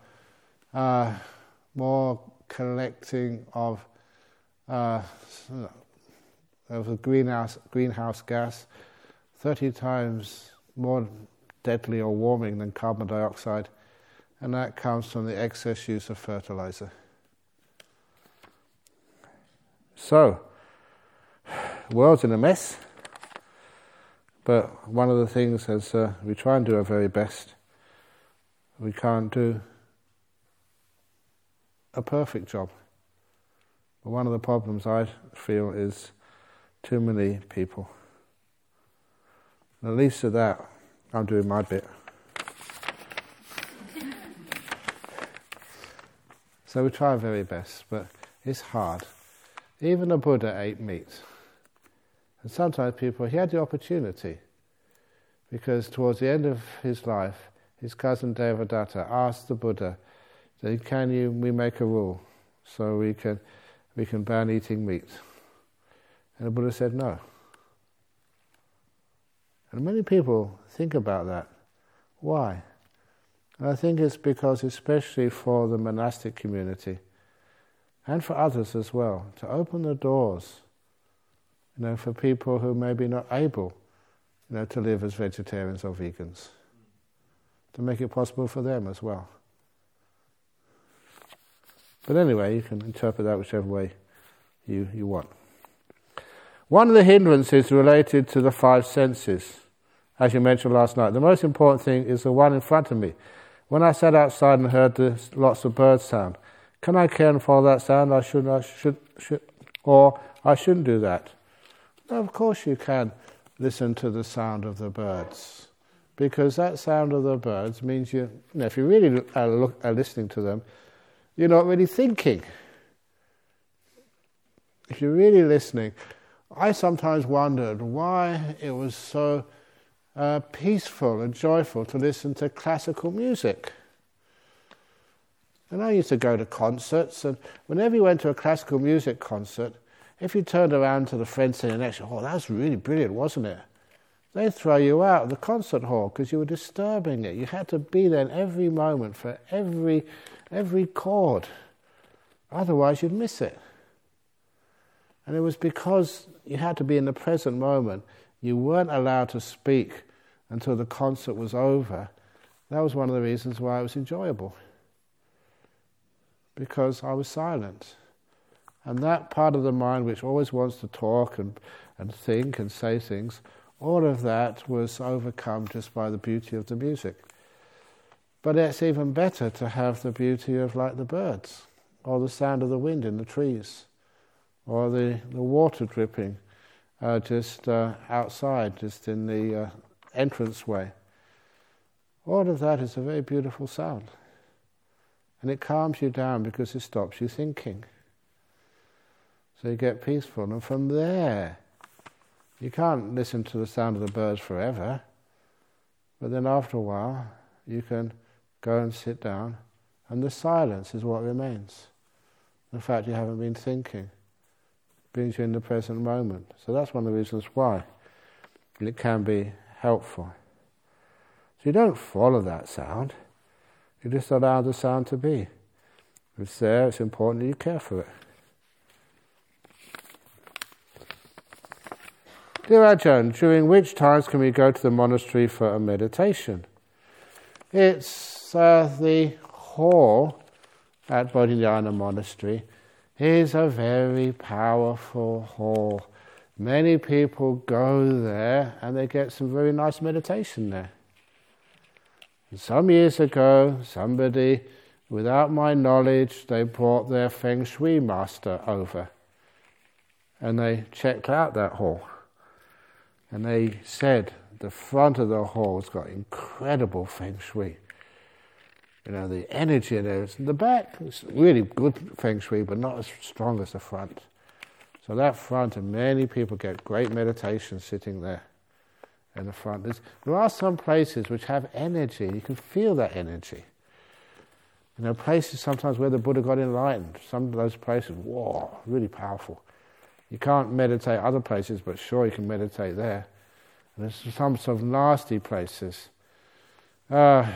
collecting of a greenhouse gas, 30 times more deadly or warming than carbon dioxide. And that comes from the excess use of fertilizer. So, the world's in a mess, but one of the things is we try and do our very best. We can't do a perfect job, But one of the problems I feel is too many people. At least at that, I'm doing my bit. So we try our very best, but it's hard. Even the Buddha ate meat. And sometimes he had the opportunity, because towards the end of his life, his cousin Devadatta asked the Buddha, we make a rule so we can ban eating meat? And the Buddha said no. And many people think about that. Why? And I think it's because, especially for the monastic community, and for others as well, to open the doors, for people who may be not able, to live as vegetarians or vegans, to make it possible for them as well. But anyway, you can interpret that whichever way you want. One of the hindrances related to the five senses, as you mentioned last night. The most important thing is the one in front of me. When I sat outside and heard lots of bird sound, can I care and follow that sound? I should, or I shouldn't do that. No, of course you can listen to the sound of the birds, because that sound of the birds means if you really are listening to them, you're not really thinking. If you're really listening, I sometimes wondered why it was so peaceful and joyful to listen to classical music. And I used to go to concerts, and whenever you went to a classical music concert, if you turned around to the friend sitting next to you, that was really brilliant, wasn't it? They'd throw you out of the concert hall because you were disturbing it. You had to be there in every moment for every chord. Otherwise you'd miss it. And it was because you had to be in the present moment. You weren't allowed to speak until the concert was over. That was one of the reasons why it was enjoyable. Because I was silent. And that part of the mind which always wants to talk and think and say things, all of that was overcome just by the beauty of the music. But it's even better to have the beauty of, like, the birds, or the sound of the wind in the trees, or the water dripping just outside, just in the entranceway. All of that is a very beautiful sound. And it calms you down because it stops you thinking. So you get peaceful. And from there, you can't listen to the sound of the birds forever. But then after a while, you can go and sit down, and the silence is what remains. The fact you haven't been thinking brings you in the present moment. So that's one of the reasons why it can be helpful. So you don't follow that sound. You just allow the sound to be. It's there, it's important that you care for it. Dear Ajahn, during which times can we go to the monastery for a meditation? It's the hall at Bodhinyana Monastery is a very powerful hall. Many people go there and they get some very nice meditation there. Some years ago, somebody, without my knowledge, they brought their Feng Shui master over and they checked out that hall. And they said the front of the hall has got incredible Feng Shui. The energy in there. In the back, it's really good Feng Shui, but not as strong as the front. So that front, and many people get great meditation sitting there in the front. There are some places which have energy. You can feel that energy. Places sometimes where the Buddha got enlightened. Some of those places, whoa, really powerful. You can't meditate other places, but sure you can meditate there. And there's some sort of nasty places. Some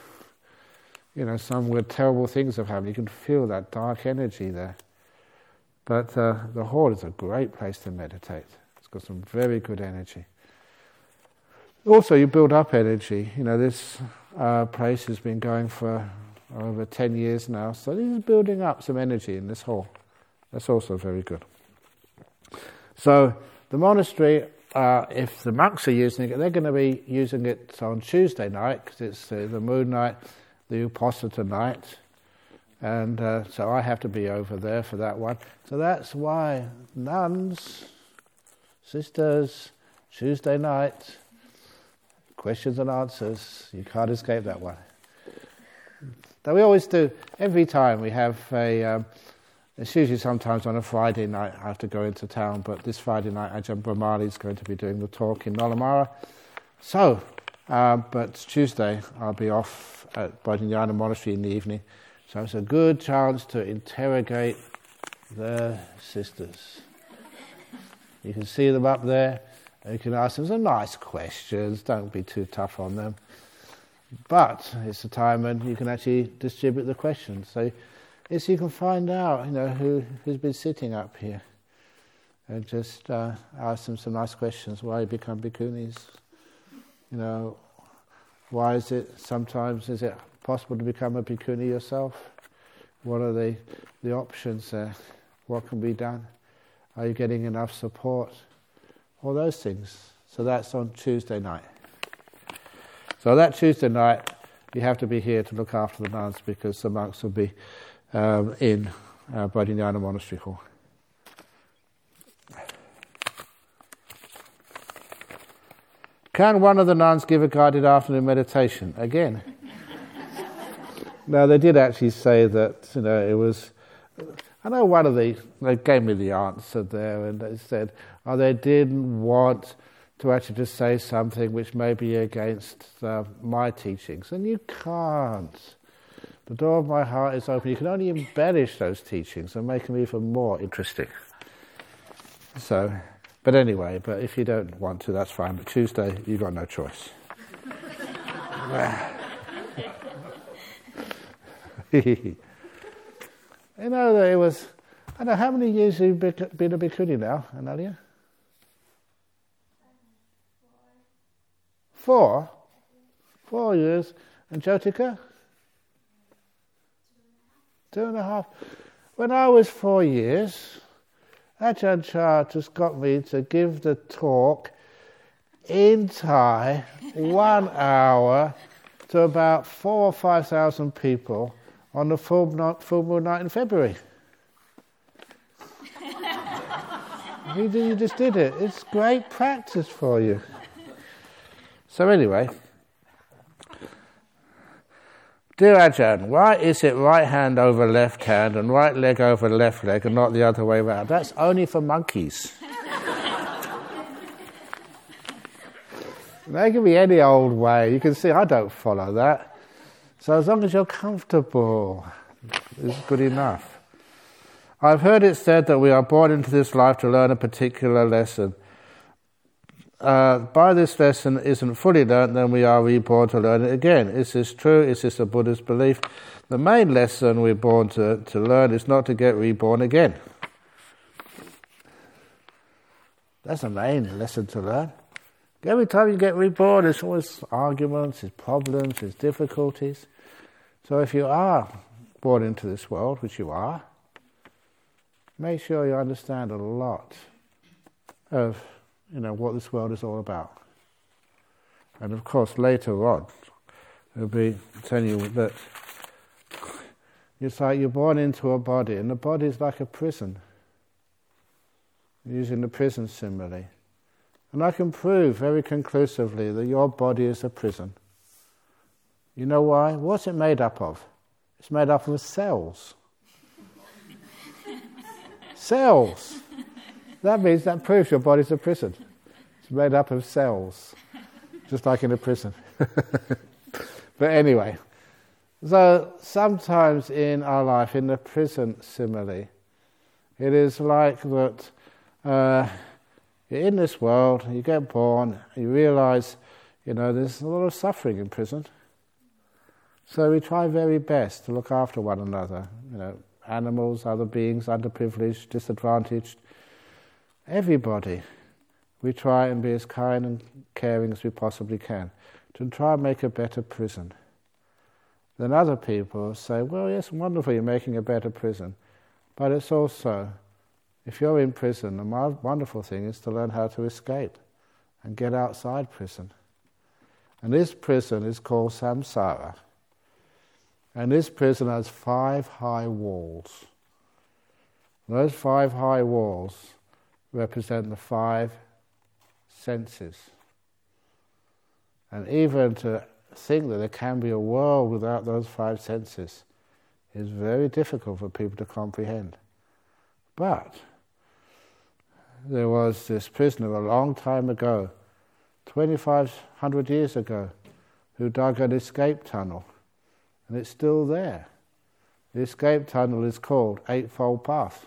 where terrible things have happened. You can feel that dark energy there. But the hall is a great place to meditate. It's got some very good energy. Also, you build up energy. This place has been going for over 10 years now, so this is building up some energy in this hall. That's also very good. So the monastery, if the monks are using it, they're going to be using it on Tuesday night, because it's the moon night, the Uposatha night, And so I have to be over there for that one. So that's why nuns, sisters, Tuesday night, questions and answers, you can't escape that one. That we always do, every time we have it's usually sometimes on a Friday night I have to go into town, but this Friday night Ajahn Brahmali is going to be doing the talk in Nollamara. So, but Tuesday I'll be off at Bodhinyana Monastery in the evening. So it's a good chance to interrogate the sisters. You can see them up there, and you can ask them some nice questions, don't be too tough on them. But it's a time when you can actually distribute the questions. So you can find out, who's been sitting up here, and just ask them some nice questions. Why you become bhikkhunis? Why is it possible to become a bhikkhuni yourself? What are the options there? What can be done? Are you getting enough support? All those things. So that's on Tuesday night. So that Tuesday night, you have to be here to look after the nuns because the monks will be in Bodhinyana Monastery Hall. Can one of the nuns give a guided afternoon meditation? Again. No, they did actually say that, it was... I know they gave me the answer there, and they said, they didn't want to actually just say something which may be against my teachings. And you can't. The door of my heart is open. You can only embellish those teachings and make them even more interesting. So, but if you don't want to, that's fine. But Tuesday, you've got no choice. It was, I don't know, how many years have you been a bhikkhuni now, Analia? 4? 4 years. And Jyotika? 2.5. When I was 4 years, Ajahn Chah just got me to give the talk in Thai, 1 hour, to about 4,000 or 5,000 people on the full moon night in February. You just did it. It's great practice for you. So anyway, dear Ajahn, why is it right hand over left hand and right leg over left leg and not the other way around? That's only for monkeys. They can be any old way. You can see I don't follow that. So as long as you're comfortable, it's good enough. I've heard it said that we are born into this life to learn a particular lesson. By this lesson isn't fully learnt, then we are reborn to learn it again. Is this true? Is this a Buddhist belief? The main lesson we're born to learn is not to get reborn again. That's the main lesson to learn. Every time you get reborn, there's always arguments, there's problems, there's difficulties. So if you are born into this world, which you are, make sure you understand a lot of what this world is all about. And of course, later on, it'll be telling you that it's like you're born into a body, and the body is like a prison. Using the prison simile. And I can prove very conclusively that your body is a prison. You know why? What's it made up of? It's made up of cells. Cells! That proves your body's a prison. It's made up of cells, just like in a prison. But anyway, so sometimes in our life, in the prison simile, it is like that you're in this world, you get born, you realise, there's a lot of suffering in prison. So we try very best to look after one another, animals, other beings, underprivileged, disadvantaged, everybody. We try and be as kind and caring as we possibly can to try and make a better prison. Then other people say, well, yes, wonderful, you're making a better prison. But it's also, if you're in prison, the wonderful thing is to learn how to escape and get outside prison. And this prison is called samsara. And this prison has 5 high walls. Those 5 high walls represent the 5 senses. And even to think that there can be a world without those 5 senses is very difficult for people to comprehend. But there was this prisoner a long time ago, 2,500 years ago, who dug an escape tunnel, and it's still there. The escape tunnel is called Eightfold Path.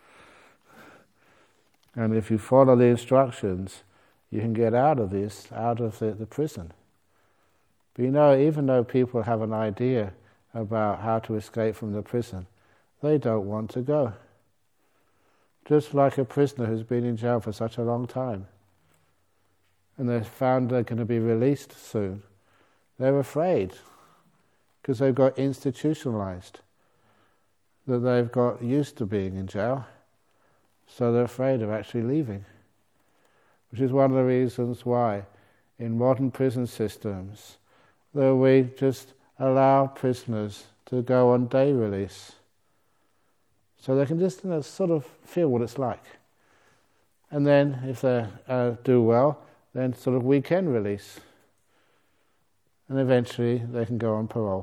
And if you follow the instructions, you can get out of the prison. But you know, even though people have an idea about how to escape from the prison, they don't want to go. Just like a prisoner who's been in jail for such a long time, and they're found they're going to be released soon, they're afraid because they've got institutionalized, that they've got used to being in jail, so they're afraid of actually leaving. Which is one of the reasons why in modern prison systems that we just allow prisoners to go on day release, so they can just sort of feel what it's like. And then if they do well, then sort of weekend release. And eventually they can go on parole.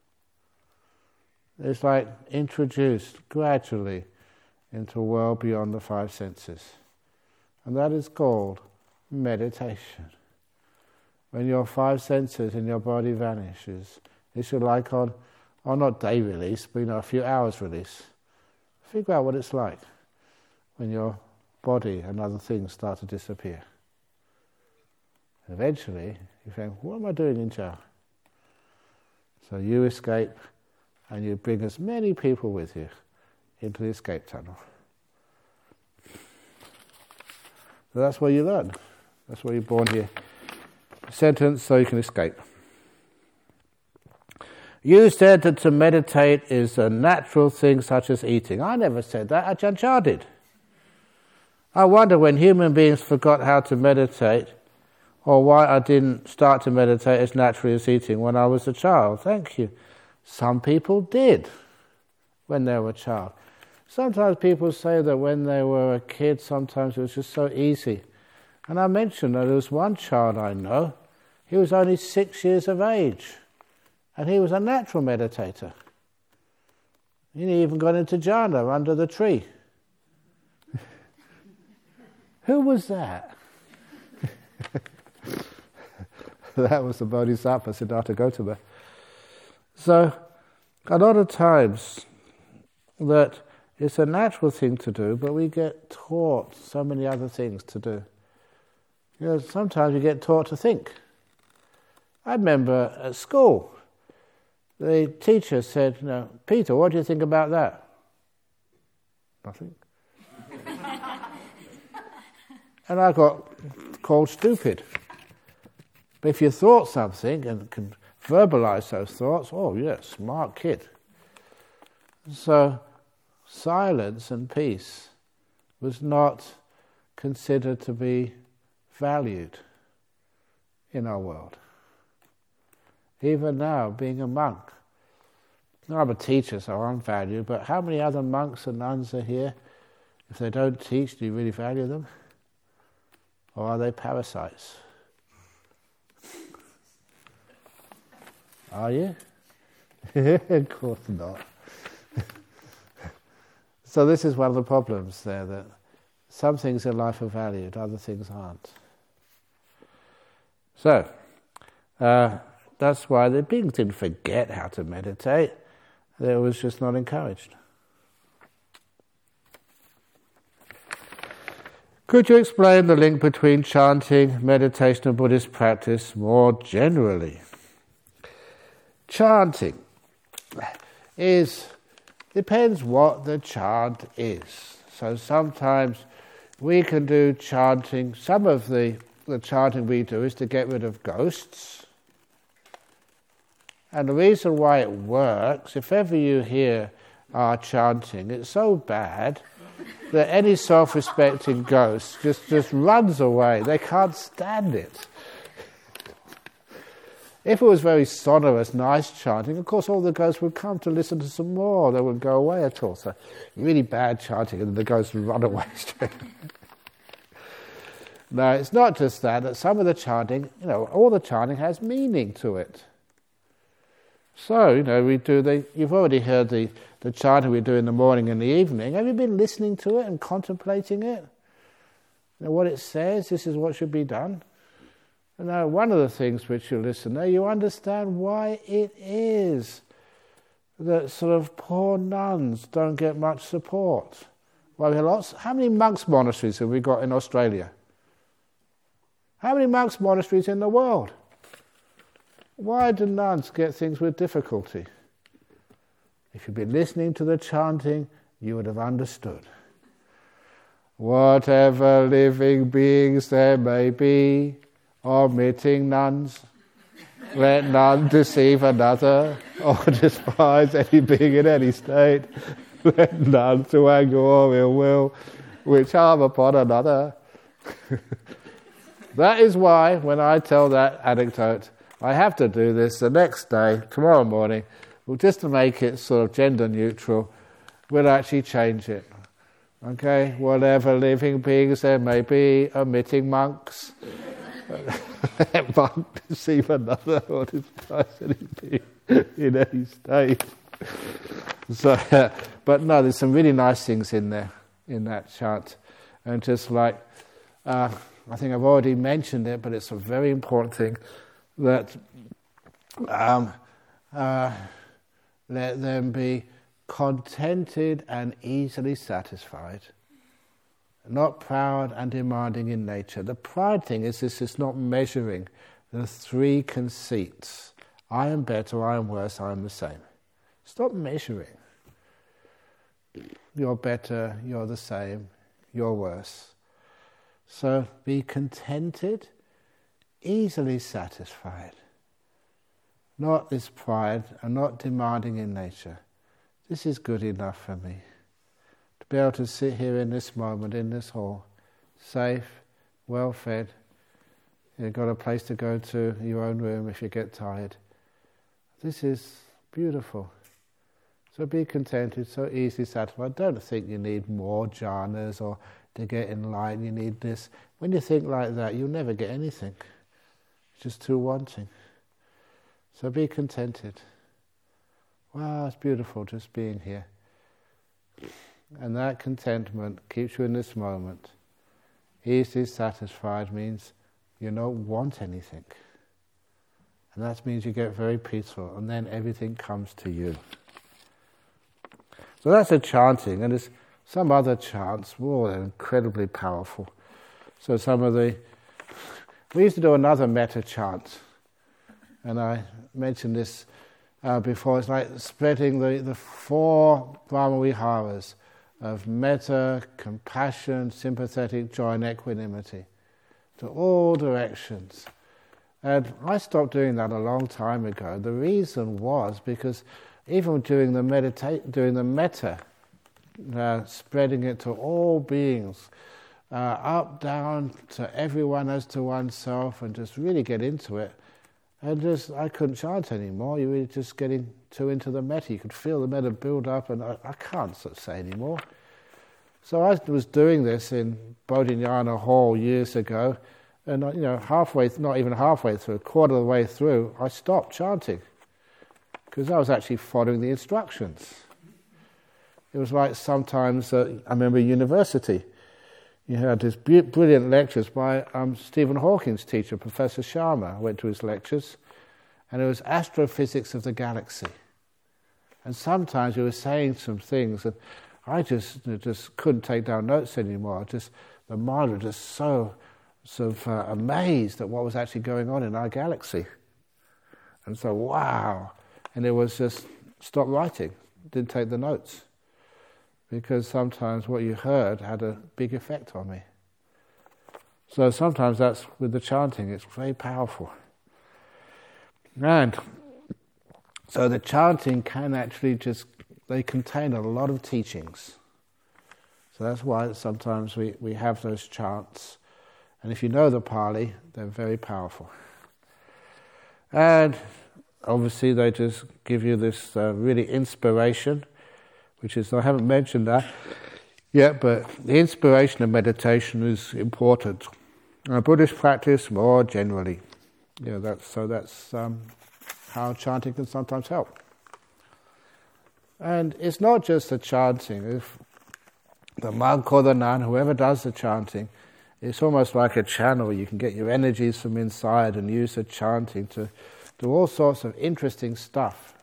It's like introduced gradually into a world beyond the 5 senses. And that is called meditation. When your 5 senses in your body vanishes, it's like on not day release, but a few hours release. Figure out what it's like when your body and other things start to disappear. Eventually, you think, what am I doing in jail? So you escape, and you bring as many people with you into the escape tunnel. So that's where you learn. That's why you're born here. Sentence so you can escape. You said that to meditate is a natural thing such as eating. I never said that. Ajahn Chah did. I wonder when human beings forgot how to meditate, or why I didn't start to meditate as naturally as eating when I was a child. Thank you. Some people did when they were a child. Sometimes people say that when they were a kid, sometimes it was just so easy. And I mentioned that there was one child I know, he was only 6 years of age, and he was a natural meditator. He even got into jhana under the tree. Who was that? That was the Bodhisattva, Siddhartha Gautama. So, a lot of times that it's a natural thing to do, but we get taught so many other things to do. Sometimes you get taught to think. I remember at school, the teacher said, Peter, what do you think about that? Nothing. And I got called stupid. But if you thought something and can verbalize those thoughts, oh yeah, smart kid. So silence and peace was not considered to be valued in our world. Even now, being a monk, I'm a teacher, so I'm valued, but how many other monks and nuns are here? If they don't teach, do you really value them? Or are they parasites? Are you? Of course not. So this is one of the problems there, that some things in life are valued, other things aren't. So, that's why the beings didn't forget how to meditate. It was just not encouraged. Could you explain the link between chanting, meditation and Buddhist practice more generally? Chanting depends what the chant is. So sometimes we can do chanting. Some of the chanting we do is to get rid of ghosts. And the reason why it works, if ever you hear our chanting, it's so bad that any self-respecting ghost just runs away. They can't stand it. If it was very sonorous, nice chanting, of course all the ghosts would come to listen to some more. They wouldn't go away at all. So really bad chanting, and the ghosts would run away straight. No, it's not just that some of the chanting, all the chanting has meaning to it. So, you've already heard the chanting we do in the morning and the evening. Have you been listening to it and contemplating it? What it says, this is what should be done. Now, one of the things which you listen there, you understand why it is that sort of poor nuns don't get much support. Well, we have lots. How many monks' monasteries have we got in Australia? How many monks' monasteries in the world? Why do nuns get things with difficulty? If you'd been listening to the chanting, you would have understood. Whatever living beings there may be, omitting nuns, let none deceive another or despise any being in any state. Let none through anger or ill will which harm upon another. That is why when I tell that anecdote, I have to do this the next day, tomorrow morning, just to make it sort of gender neutral. We'll actually change it. Okay, whatever living beings there may be, omitting monks. Let monk deceive another or despise any being in any state. So, but no, there's some really nice things in there, in that chant. And just like, I think I've already mentioned it, but it's a very important thing, that let them be contented and easily satisfied, not proud and demanding in nature. The pride thing is this is not measuring the three conceits. I am better, I am worse, I am the same. Stop measuring. You're better, you're the same, you're worse. So be contented, easily satisfied. Not this pride and not demanding in nature. This is good enough for me. To be able to sit here in this moment, in this hall, safe, well fed. You've got a place to go to, your own room if you get tired. This is beautiful. So be contented, so easily satisfied. Don't think you need more jhanas or to get enlightened, you need this. When you think like that, you'll never get anything. It's just too wanting. So be contented. Wow, it's beautiful just being here. And that contentment keeps you in this moment. Easily satisfied means you don't want anything. And that means you get very peaceful, and then everything comes to you. So that's a chanting, and there's some other chants, they're incredibly powerful. So we used to do another metta chant, and I mentioned this before. It's like spreading the four Brahma Viharas of metta, compassion, sympathetic joy, and equanimity to all directions. And I stopped doing that a long time ago. The reason was because even doing the metta, spreading it to all beings, up, down, to everyone as to oneself, and just really get into it. And I couldn't chant anymore. You were just getting too into the metta. You could feel the metta build up, and I can't sort of say anymore. So I was doing this in Bodhinyana Hall years ago, and not even halfway through, a quarter of the way through, I stopped chanting because I was actually following the instructions. It was like sometimes, I remember university, you had these brilliant lectures by Stephen Hawking's teacher, Professor Sharma. I went to his lectures, and it was astrophysics of the galaxy. And sometimes he was saying some things that I just couldn't take down notes anymore. The mind was just so sort of amazed at what was actually going on in our galaxy. And so, wow. And it was just stop writing, didn't take the notes. Because sometimes what you heard had a big effect on me. So sometimes that's with the chanting, it's very powerful. And so the chanting can actually they contain a lot of teachings. So that's why sometimes we have those chants. And if you know the Pali, they're very powerful. And obviously they just give you this really inspiration, which is, I haven't mentioned that yet, but the inspiration of meditation is important. Buddhist practice more generally. That's how chanting can sometimes help. And it's not just the chanting. If the monk or the nun, whoever does the chanting, it's almost like a channel. You can get your energies from inside and use the chanting to do all sorts of interesting stuff.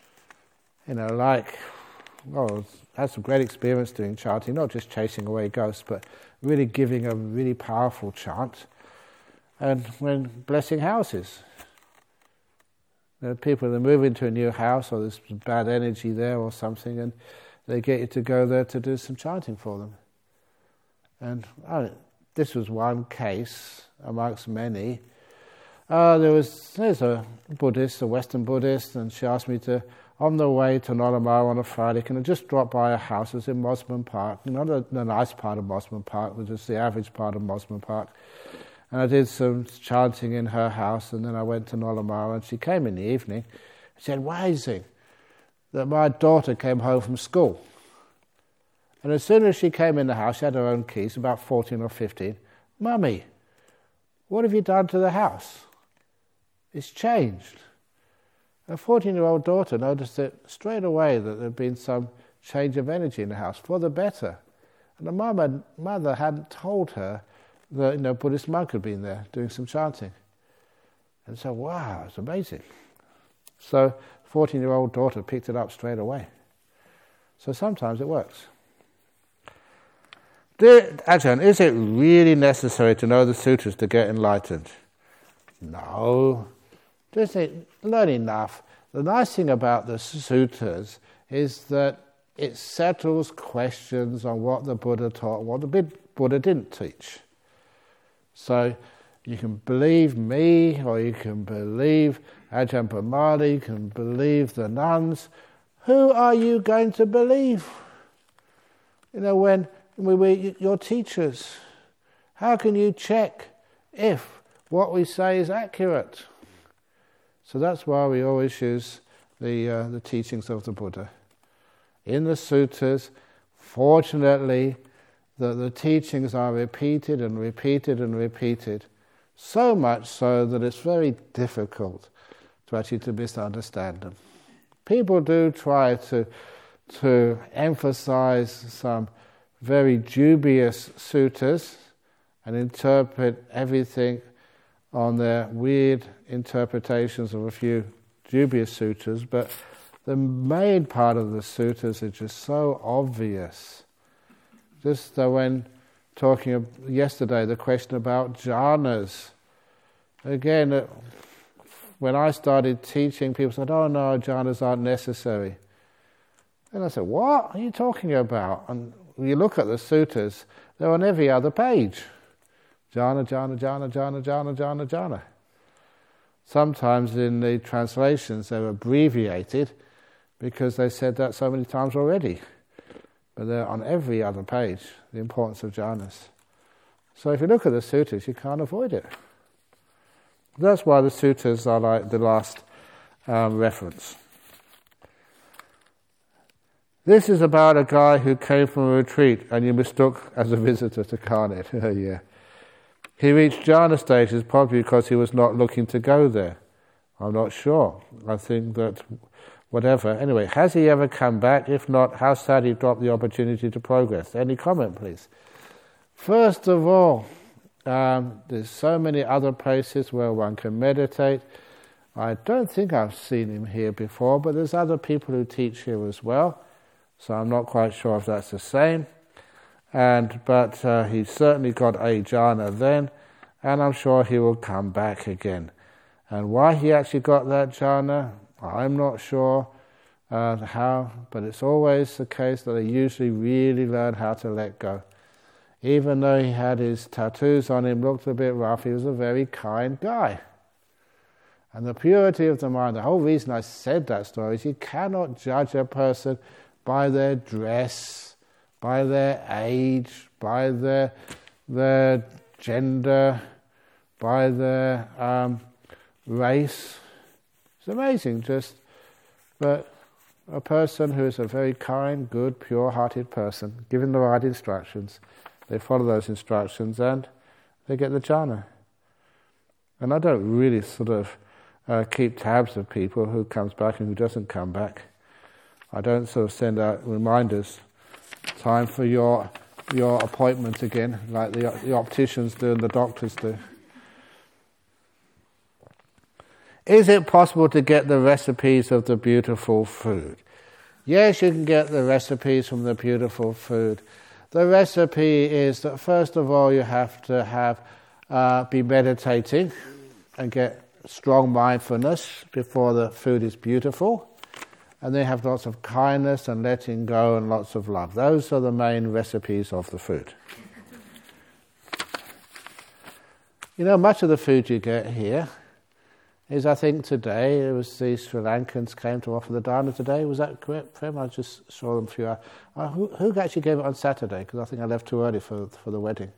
I had some great experience doing chanting, not just chasing away ghosts, but really giving a really powerful chant. And when blessing houses, people that move into a new house, or there's bad energy there or something, and they get you to go there to do some chanting for them. And this was one case amongst many. There's a Buddhist, a Western Buddhist, and she asked me to, on the way to Nolamara on a Friday, can I just drop by a house that's in Mosman Park? Not the nice part of Mosman Park, but just the average part of Mosman Park. And I did some chanting in her house, and then I went to Nolamara, and she came in the evening. She said, amazing that my daughter came home from school. And as soon as she came in the house, she had her own keys, about 14 or 15. Mummy, what have you done to the house? It's changed. Her 14-year-old daughter noticed it straight away that there had been some change of energy in the house, for the better. And the mother hadn't told her that a Buddhist monk had been there doing some chanting. And so, wow, it's amazing. So 14-year-old daughter picked it up straight away. So sometimes it works. Dear Ajahn, is it really necessary to know the sutras to get enlightened? No. Just learn enough. The nice thing about the sutras is that it settles questions on what the Buddha taught and what the Buddha didn't teach. So you can believe me, or you can believe Ajahn Brahmali, you can believe the nuns. Who are you going to believe? When we're your teachers, how can you check if what we say is accurate? So that's why we always use the teachings of the Buddha. In the sutras, fortunately, the teachings are repeated and repeated and repeated, so much so that it's very difficult to misunderstand them. People do try to emphasize some very dubious sutras and interpret everything on their weird interpretations of a few dubious sutras, but the main part of the sutras is just so obvious. Just when talking yesterday, the question about jhanas. Again, when I started teaching, people said, oh no, jhanas aren't necessary. And I said, what are you talking about? And you look at the sutras, they're on every other page. Jhana, jhana, jhana, jhana, jhana, jhana, jhana. Sometimes in the translations they're abbreviated because they said that so many times already. But they're on every other page, the importance of jhanas. So if you look at the sutras, you can't avoid it. That's why the sutras are like the last reference. This is about a guy who came from a retreat and you mistook as a visitor to Karnit. Yeah. He reached jhana stages probably because he was not looking to go there. I'm not sure. I think that whatever. Anyway, has he ever come back? If not, how sad he dropped the opportunity to progress. Any comment, please? First of all, there's so many other places where one can meditate. I don't think I've seen him here before, but there's other people who teach here as well, so I'm not quite sure if that's the same. But he certainly got a jhana then, and I'm sure he will come back again. And why he actually got that jhana, I'm not sure how, but it's always the case that they usually really learn how to let go. Even though he had his tattoos on him, looked a bit rough, he was a very kind guy. And the purity of the mind, the whole reason I said that story is you cannot judge a person by their dress, by their age, by their gender, by their race. amazing, but a person who is a very kind, good, pure-hearted person, given the right instructions, they follow those instructions and they get the jhana. And I don't really sort of keep tabs of people who comes back and who doesn't come back. I don't sort of send out reminders, time for your appointment again, like the opticians do and the doctors do. Is it possible to get the recipes of the beautiful food? Yes, you can get the recipes from the beautiful food. The recipe is that first of all you have to be meditating and get strong mindfulness before the food is beautiful. And then have lots of kindness and letting go and lots of love. Those are the main recipes of the food. You know, much of the food you get here is, I think today, it was the Sri Lankans came to offer the dana today. Was that correct, Prem? I just saw them a few hours. Who actually gave it on Saturday? Because I think I left too early for the wedding.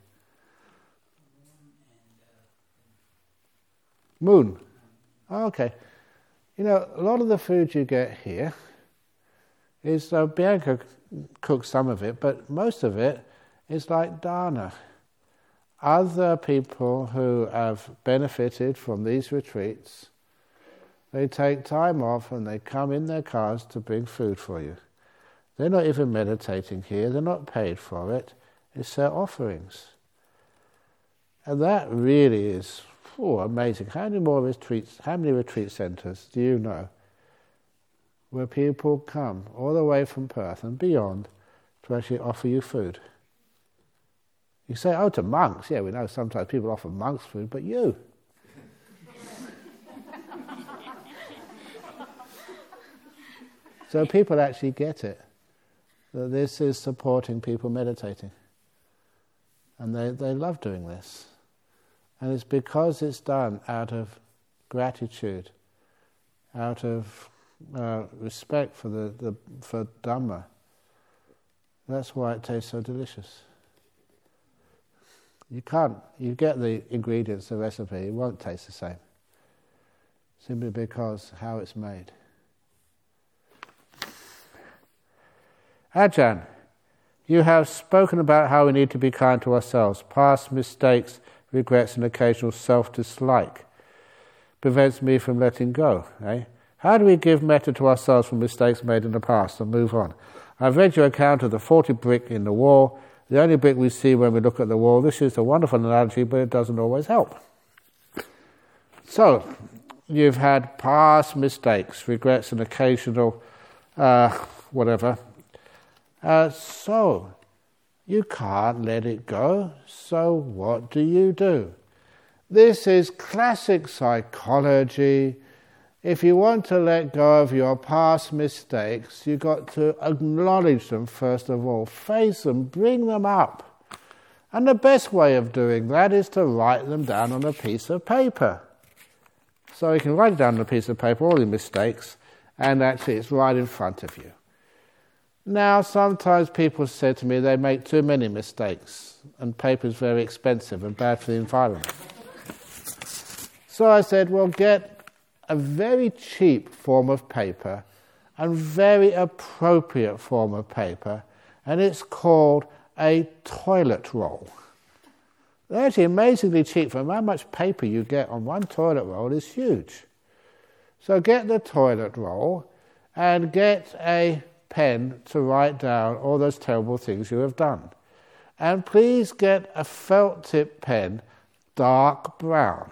Moon. Oh, okay. You know, a lot of the food you get here is, Bianca cooks some of it, but most of it is like dana. Other people who have benefited from these retreats, they take time off and they come in their cars to bring food for you. They're not even meditating here, they're not paid for it, it's their offerings. And that really is amazing. How many retreat centres do you know where people come all the way from Perth and beyond to actually offer you food? You say, oh, to monks. Yeah, we know sometimes people offer monks food, but you. So people actually get it, that this is supporting people meditating. And they love doing this. And it's because it's done out of gratitude, out of respect for for Dhamma. That's why it tastes so delicious. You get the ingredients, the recipe, it won't taste the same. Simply because how it's made. Ajahn, you have spoken about how we need to be kind to ourselves. Past mistakes, regrets and occasional self-dislike prevents me from letting go. How do we give metta to ourselves for mistakes made in the past and move on? I've read your account of the faulty brick in the wall, the only brick we see when we look at the wall. This is a wonderful analogy, but it doesn't always help. So, you've had past mistakes, regrets and occasional whatever. So, you can't let it go, so what do? This is classic psychology. If you want to let go of your past mistakes, you've got to acknowledge them first of all, face them, bring them up. And the best way of doing that is to write them down on a piece of paper. So you can write it down on a piece of paper, all your mistakes, and actually it's right in front of you. Now, sometimes people say to me they make too many mistakes, and paper is very expensive and bad for the environment. So I said, well, get a very cheap form of paper and very appropriate form of paper, and it's called a toilet roll. They're actually amazingly cheap. For how much paper you get on one toilet roll is huge. So get the toilet roll and get a pen to write down all those terrible things you have done. And please get a felt tip pen, dark brown.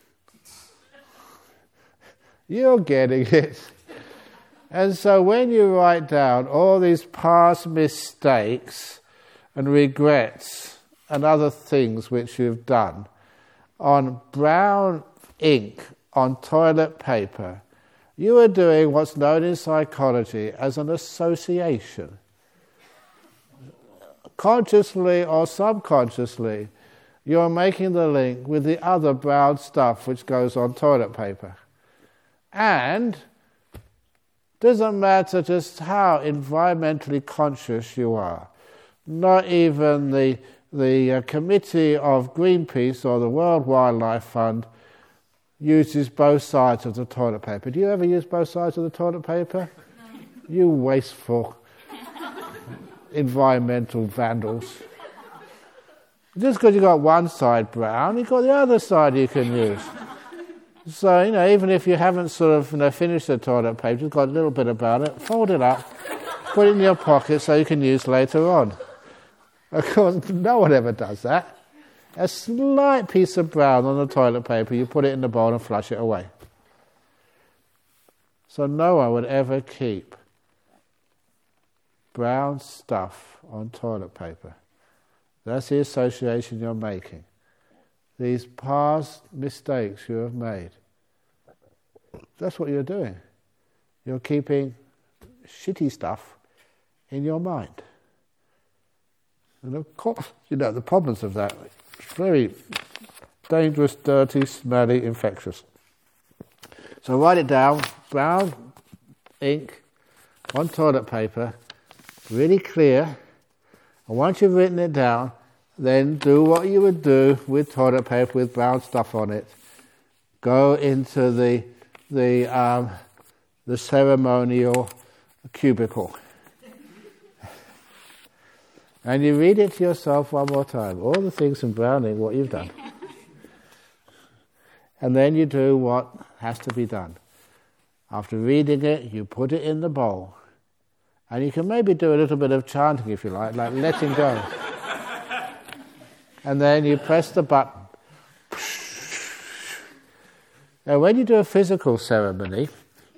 You're getting it. And so when you write down all these past mistakes and regrets and other things which you've done on brown ink on toilet paper, you are doing what's known in psychology as an association. Consciously or subconsciously, you're making the link with the other brown stuff which goes on toilet paper. And doesn't matter just how environmentally conscious you are. Not even the committee of Greenpeace or the World Wildlife Fund uses both sides of the toilet paper. Do you ever use both sides of the toilet paper? No. You wasteful environmental vandals. Just because you've got one side brown, you've got the other side you can use. So, even if you haven't sort of finished the toilet paper, you've got a little bit about it, fold it up, put it in your pocket so you can use later on. Of course, no one ever does that. A slight piece of brown on the toilet paper, you put it in the bowl and flush it away. So no one would ever keep brown stuff on toilet paper. That's the association you're making. These past mistakes you have made. That's what you're doing. You're keeping shitty stuff in your mind. And of course, the problems of that. Very dangerous, dirty, smelly, infectious. So write it down, brown ink on toilet paper, really clear. And once you've written it down, then do what you would do with toilet paper with brown stuff on it. Go into the ceremonial cubicle. And you read it to yourself one more time. All the things in browning, what you've done. And then you do what has to be done. After reading it, you put it in the bowl. And you can maybe do a little bit of chanting if you like letting go. And then you press the button. Now when you do a physical ceremony,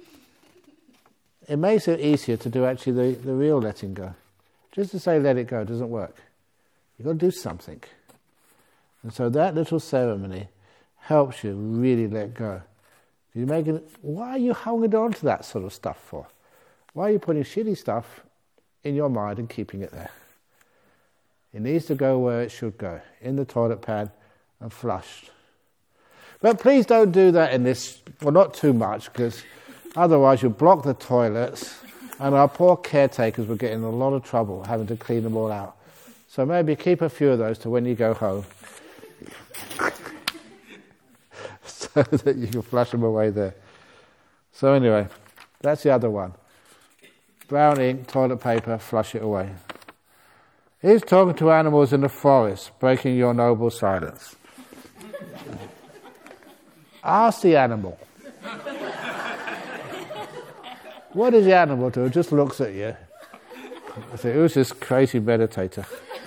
it makes it easier to do actually the real letting go. Just to say let it go doesn't work. You've got to do something. And so that little ceremony helps you really let go. Why are you holding on to that sort of stuff for? Why are you putting shitty stuff in your mind and keeping it there? It needs to go where it should go, in the toilet pan and flushed. But please don't do that in this, well, not too much, because otherwise you'll block the toilets. And our poor caretakers will get in a lot of trouble having to clean them all out. So maybe keep a few of those to when you go home. So that you can flush them away there. So anyway, that's the other one. Brown ink, toilet paper, flush it away. He's talking to animals in the forest, breaking your noble silence. Ask the animal. What does the animal do? It just looks at you. I say, who's this crazy meditator?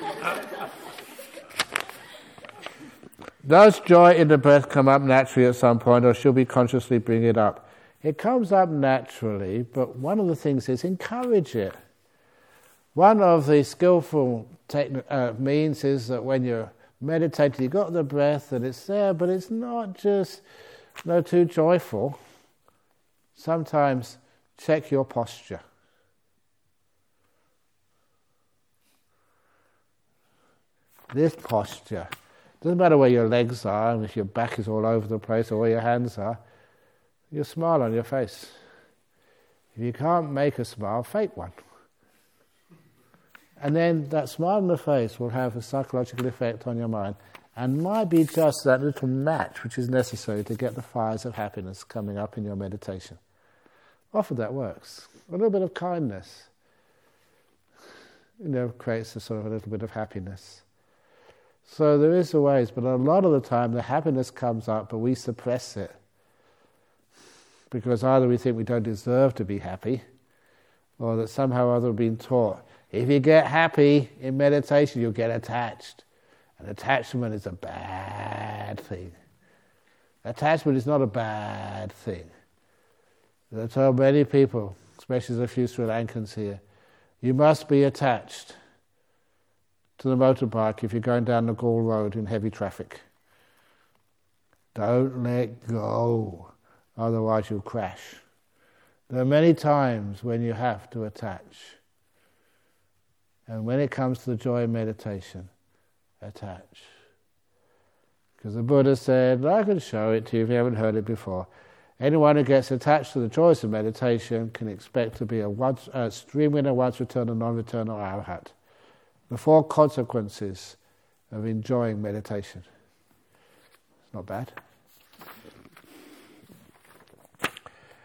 Does joy in the breath come up naturally at some point, or should we consciously bring it up? It comes up naturally, but one of the things is encourage it. One of the skillful means is that when you're meditating, you've got the breath and it's there, but it's not just too joyful. Sometimes check your posture. This posture, doesn't matter where your legs are, and if your back is all over the place or where your hands are, you smile on your face. If you can't make a smile, fake one. And then that smile on the face will have a psychological effect on your mind and might be just that little match which is necessary to get the fires of happiness coming up in your meditation. Often that works. A little bit of kindness, creates a sort of a little bit of happiness. So there is a ways, but a lot of the time the happiness comes up, but we suppress it. Because either we think we don't deserve to be happy, or that somehow or other we've been taught, if you get happy in meditation, you'll get attached. And attachment is a bad thing. Attachment is not a bad thing. I tell many people, especially a few Sri Lankans here, you must be attached to the motorbike if you're going down the Gaul Road in heavy traffic. Don't let go, otherwise you'll crash. There are many times when you have to attach. And when it comes to the joy of meditation, attach. Because the Buddha said, I can show it to you if you haven't heard it before. Anyone who gets attached to the joys of meditation can expect to be a stream winner, once returned, a non-return, or arahat. The 4 consequences of enjoying meditation. It's not bad.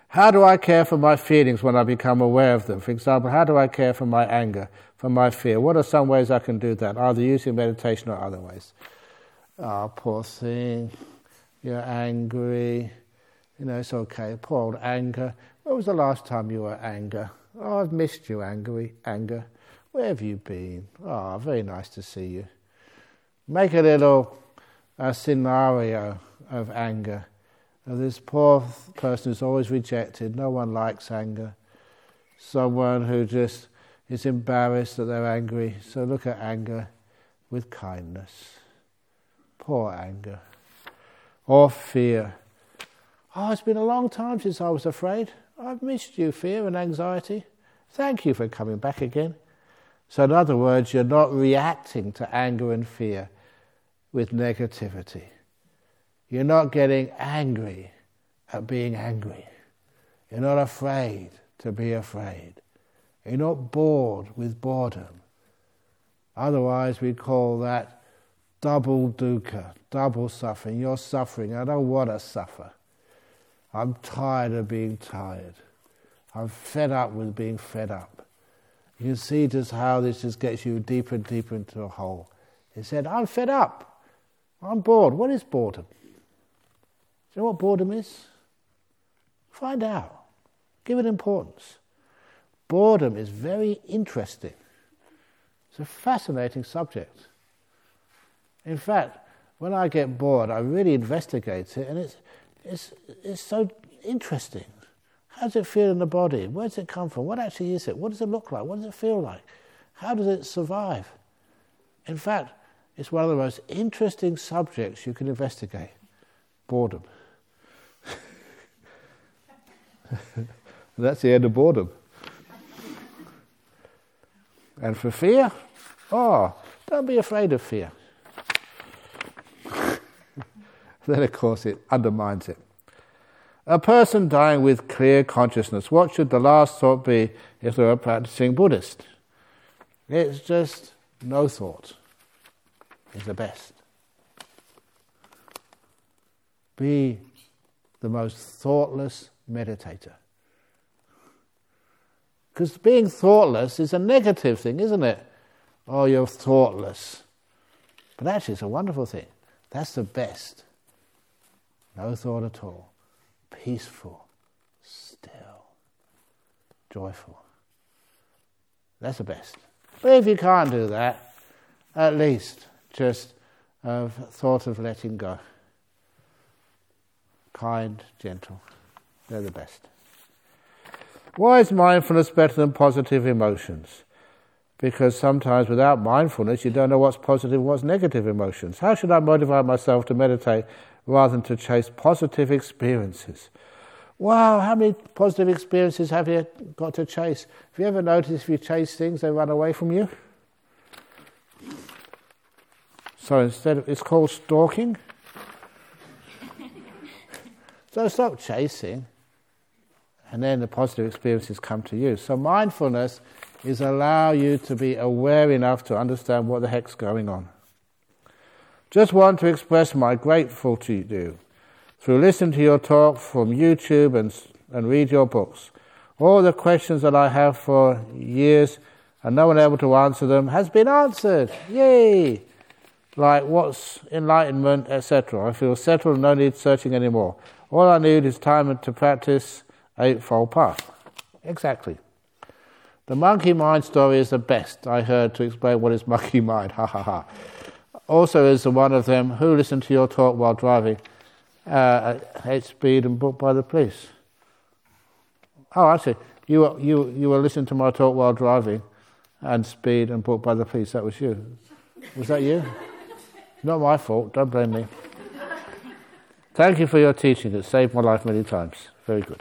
How do I care for my feelings when I become aware of them? For example, how do I care for my anger, for my fear? What are some ways I can do that, either using meditation or other ways? Oh, poor thing, you're angry. It's okay, poor old anger. When was the last time you were angry? Oh, I've missed you, anger. Where have you been? Oh, very nice to see you. Make a little scenario of anger. This poor person who's always rejected, no one likes anger. Someone who just is embarrassed that they're angry. So look at anger with kindness. Poor anger. Or fear. Oh, it's been a long time since I was afraid. I've missed you, fear and anxiety. Thank you for coming back again. So in other words, you're not reacting to anger and fear with negativity. You're not getting angry at being angry. You're not afraid to be afraid. You're not bored with boredom. Otherwise we call that double dukkha, double suffering. You're suffering. I don't want to suffer. I'm tired of being tired. I'm fed up with being fed up. You can see just how this just gets you deeper and deeper into a hole. He said, I'm fed up. I'm bored. What is boredom? Do you know what boredom is? Find out. Give it importance. Boredom is very interesting. It's a fascinating subject. In fact, when I get bored, I really investigate it, and it's so interesting. How does it feel in the body? Where does it come from? What actually is it? What does it look like? What does it feel like? How does it survive? In fact, it's one of the most interesting subjects you can investigate. Boredom. That's the end of boredom. And for fear, don't be afraid of fear. Then, of course, it undermines it. A person dying with clear consciousness, what should the last thought be if they were a practicing Buddhist? It's just no thought is the best. Be the most thoughtless meditator. Because being thoughtless is a negative thing, isn't it? Oh, you're thoughtless. But actually it's a wonderful thing. That's the best. No thought at all. Peaceful, still, joyful. That's the best. But if you can't do that, at least just a thought of letting go. Kind, gentle. They're the best. Why is mindfulness better than positive emotions? Because sometimes without mindfulness you don't know what's positive and what's negative emotions. How should I motivate myself to meditate rather than to chase positive experiences? Wow, how many positive experiences have you got to chase? Have you ever noticed if you chase things, they run away from you? So it's called stalking. So stop chasing, and then the positive experiences come to you. So mindfulness is allow you to be aware enough to understand what the heck's going on. Just want to express my gratitude to you through listening to your talk from YouTube and read your books. All the questions that I have for years and no one able to answer them has been answered. Yay! Like what's enlightenment, etc. I feel settled, no need searching anymore. All I need is time to practice Eightfold Path. Exactly. The monkey mind story is the best I heard to explain what is monkey mind. Ha ha ha. Also is one of them who listened to your talk while driving at 8 speed and booked by the police. Oh, actually, you were listening to my talk while driving and speed and booked by the police. That was you. Was that you? Not my fault. Don't blame me. Thank you for your teaching. It saved my life many times. Very good.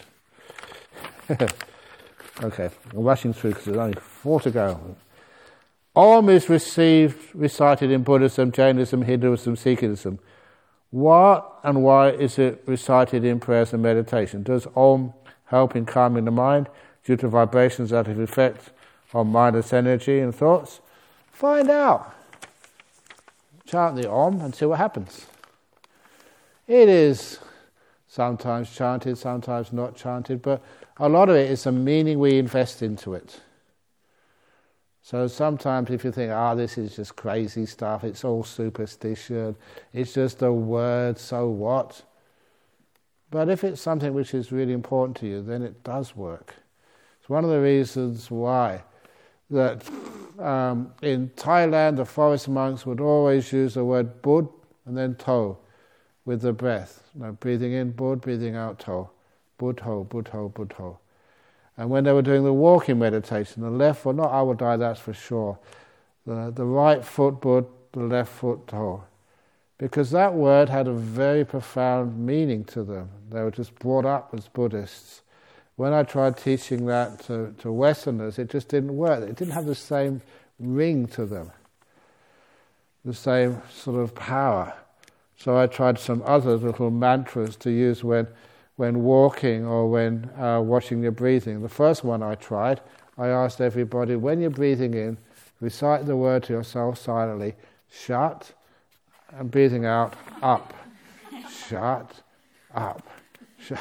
Okay, I'm rushing through because there's only 4 to go. Om is recited in Buddhism, Jainism, Hinduism, Sikhism. What and why is it recited in prayers and meditation? Does Om help in calming the mind due to vibrations that have effect on mindless energy and thoughts? Find out. Chant the Om and see what happens. It is sometimes chanted, sometimes not chanted, but a lot of it is the meaning we invest into it. So sometimes if you think, this is just crazy stuff, it's all superstition, it's just a word, so what? But if it's something which is really important to you, then it does work. It's one of the reasons why that in Thailand the forest monks would always use the word bud and then to with the breath. Breathing in bud, breathing out to. Bud ho, bud ho, bud ho. And when they were doing the walking meditation, the left foot, not Awardai, that's for sure, the right foot bud, the left foot to. Because that word had a very profound meaning to them. They were just brought up as Buddhists. When I tried teaching that to Westerners, it just didn't work. It didn't have the same ring to them, the same sort of power. So I tried some other little mantras to use when walking or when watching your breathing. The first one I tried, I asked everybody, when you're breathing in, recite the word to yourself silently, shut, and breathing out, up. Shut, up, shut.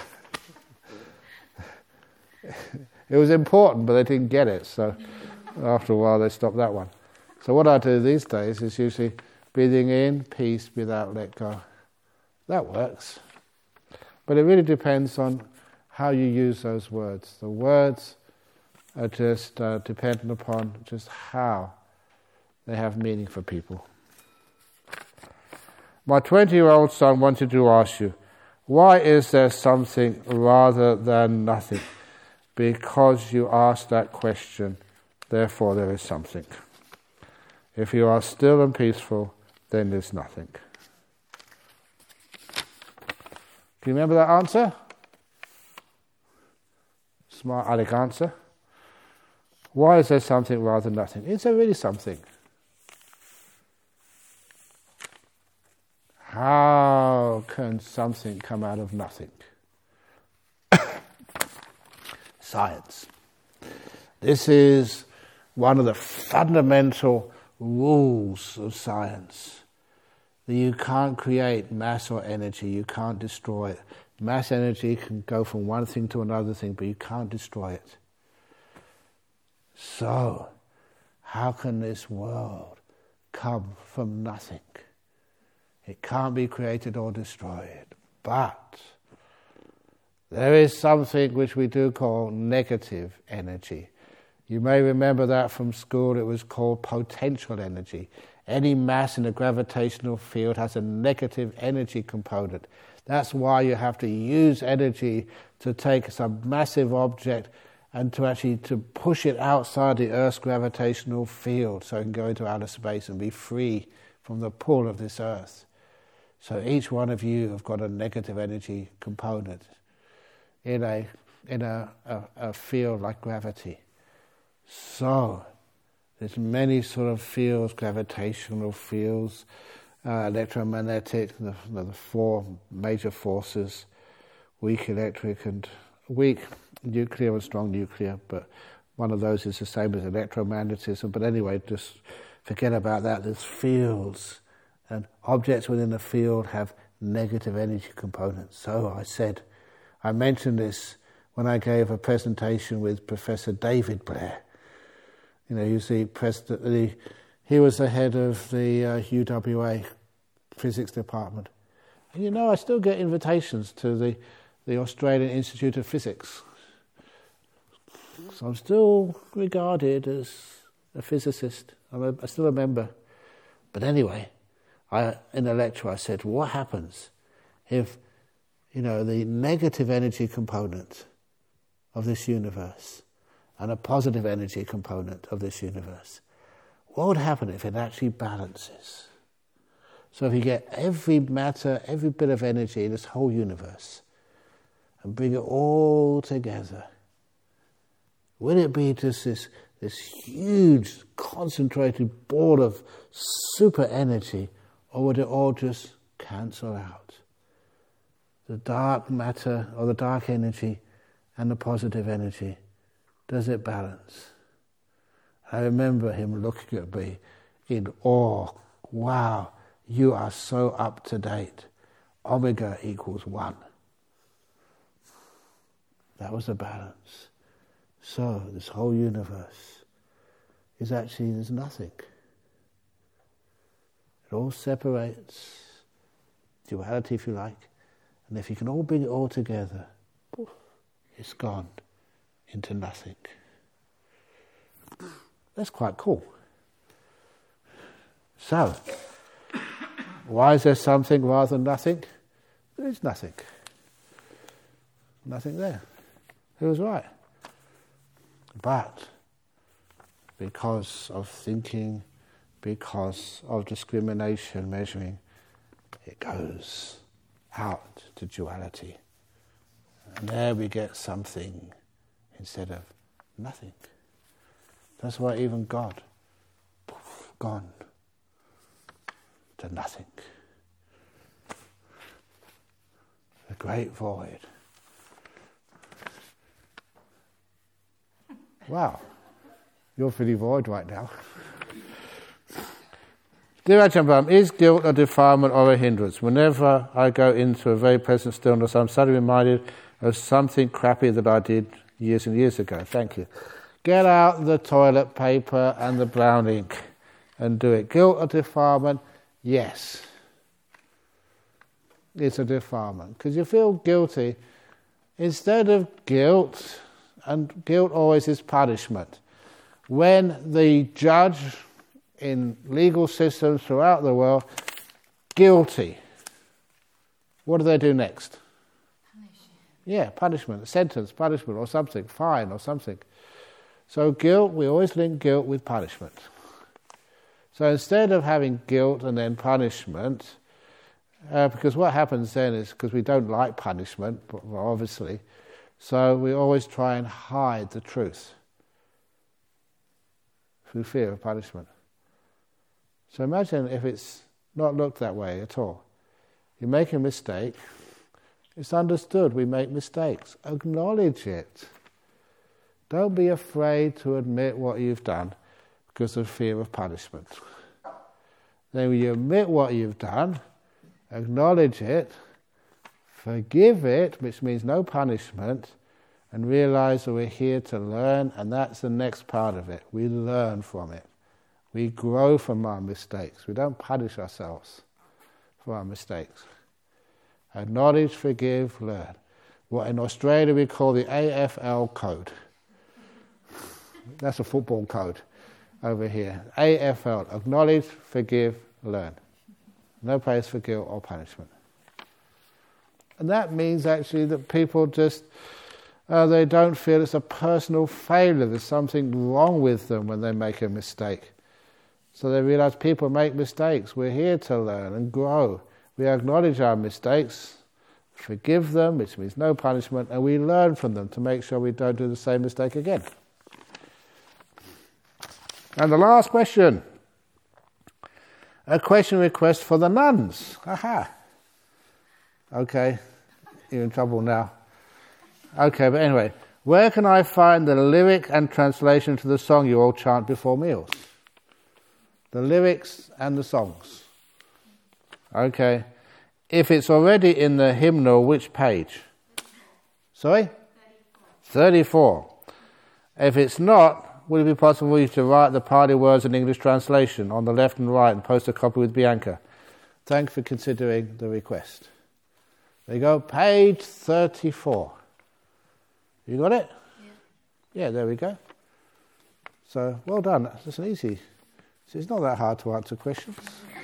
It was important, but they didn't get it, so after a while they stopped that one. So what I do these days is usually breathing in, peace, breathe out, let go. That works. But it really depends on how you use those words. The words are just dependent upon just how they have meaning for people. My 20-year-old son wanted to ask you, why is there something rather than nothing? Because you asked that question, therefore there is something. If you are still and peaceful, then there's nothing. Do you remember that answer? Smart, Alec answer. Why is there something rather than nothing? Is there really something? How can something come out of nothing? Science. This is one of the fundamental rules of science. That you can't create mass or energy, you can't destroy it. Mass energy can go from one thing to another thing, but you can't destroy it. So, how can this world come from nothing? It can't be created or destroyed. But there is something which we do call negative energy. You may remember that from school, it was called potential energy. Any mass in a gravitational field has a negative energy component. That's why you have to use energy to take some massive object and to actually to push it outside the Earth's gravitational field so it can go into outer space and be free from the pull of this Earth. So each one of you have got a negative energy component in a field like gravity. So there's many sort of fields, gravitational fields, electromagnetic, the four major forces, weak electric and weak nuclear and strong nuclear, but one of those is the same as electromagnetism. But anyway, just forget about that. There's fields, and objects within the field have negative energy components. So I mentioned this when I gave a presentation with Professor David Blair. You know, he was the head of the UWA physics department. And you know, I still get invitations to the Australian Institute of Physics. So I'm still regarded as a physicist. I'm still a member. But anyway, in the lecture I said, what happens if, the negative energy component of this universe and a positive energy component of this universe, what would happen if it actually balances? So if you get every matter, every bit of energy in this whole universe and bring it all together, would it be just this huge concentrated ball of super energy, or would it all just cancel out? The dark matter or the dark energy and the positive energy, does it balance? I remember him looking at me in awe. Wow, you are so up to date. Omega equals 1. That was a balance. So this whole universe is actually, there's nothing. It all separates, duality if you like, and if you can all bring it all together, it's gone into nothing. That's quite cool. So, why is there something rather than nothing? There is nothing. Nothing there. He was right. But because of thinking, because of discrimination, measuring, it goes out to duality. And there we get something instead of nothing. That's why even God, gone to nothing. The great void. Wow, you're feeling void right now. Dear Ajahn Brahm, is guilt a defilement or a hindrance? Whenever I go into a very pleasant stillness, I'm suddenly reminded of something crappy that I did years and years ago. Thank you. Get out the toilet paper and the brown ink and do it. Guilt a defilement? Yes. It's a defilement. Because you feel guilty. Instead of guilt, and guilt always is punishment. When the judge in legal systems throughout the world, guilty, what do they do next? Punish. Yeah, punishment, sentence, punishment or something, fine or something. So guilt, we always link guilt with punishment. So instead of having guilt and then punishment, because what happens then is, because we don't like punishment, obviously, so we always try and hide the truth through fear of punishment. So imagine if it's not looked that way at all. You make a mistake, it's understood we make mistakes. Acknowledge it. Don't be afraid to admit what you've done because of fear of punishment. Then when you admit what you've done, acknowledge it, forgive it, which means no punishment, and realize that we're here to learn, and that's the next part of it. We learn from it. We grow from our mistakes. We don't punish ourselves for our mistakes. Acknowledge, forgive, learn. What in Australia we call the AFL code. That's a football code over here. AFL, acknowledge, forgive, learn. No place for guilt or punishment. And that means actually that people just, they don't feel it's a personal failure. There's something wrong with them when they make a mistake. So they realize people make mistakes. We're here to learn and grow. We acknowledge our mistakes, forgive them, which means no punishment, and we learn from them to make sure we don't do the same mistake again. And the last question. A question request for the nuns. Aha. Okay, you're in trouble now. Okay, but anyway, where can I find the lyric and translation to the song you all chant before meals? The lyrics and the songs. Okay. If it's already in the hymnal, which page? Sorry? 34. If it's not, would it be possible for you to write the Pali words in English translation on the left and right and post a copy with Bianca? Thanks for considering the request. There you go, page 34. You got it? Yeah, there we go. So, well done. That's an easy. So it's not that hard to answer questions.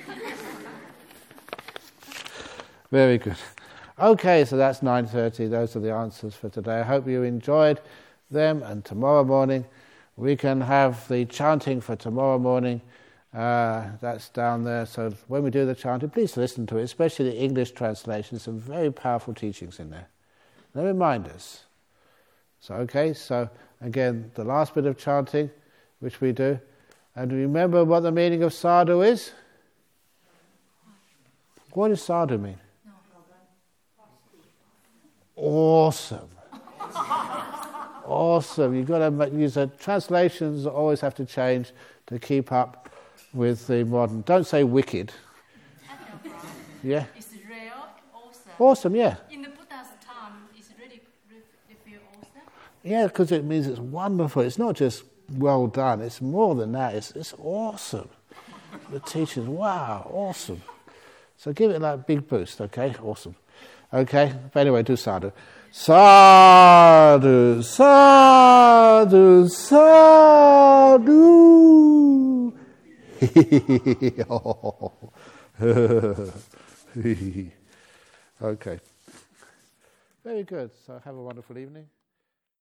Very good. Okay, so that's 9:30. Those are the answers for today. I hope you enjoyed them, and tomorrow morning we can have the chanting for tomorrow morning. That's down there. So when we do the chanting, please listen to it, especially the English translation. Some very powerful teachings in there. They're reminders. So, okay, so again, the last bit of chanting, which we do. And remember what the meaning of sadhu is? What does sadhu mean? Awesome. Awesome. You've got to use the translations always have to change to keep up with the modern. Don't say wicked. Yeah. It's real, awesome. Awesome, yeah. In the Buddha's time, it's really feel awesome. Yeah, because it means it's wonderful. It's not just well done. It's more than that. It's awesome. The teachers, wow, awesome. So give it that big boost, okay? Awesome. Okay, but anyway, do sadhu. Sadhu, sadhu, sadhu. Okay. Very good. So have a wonderful evening.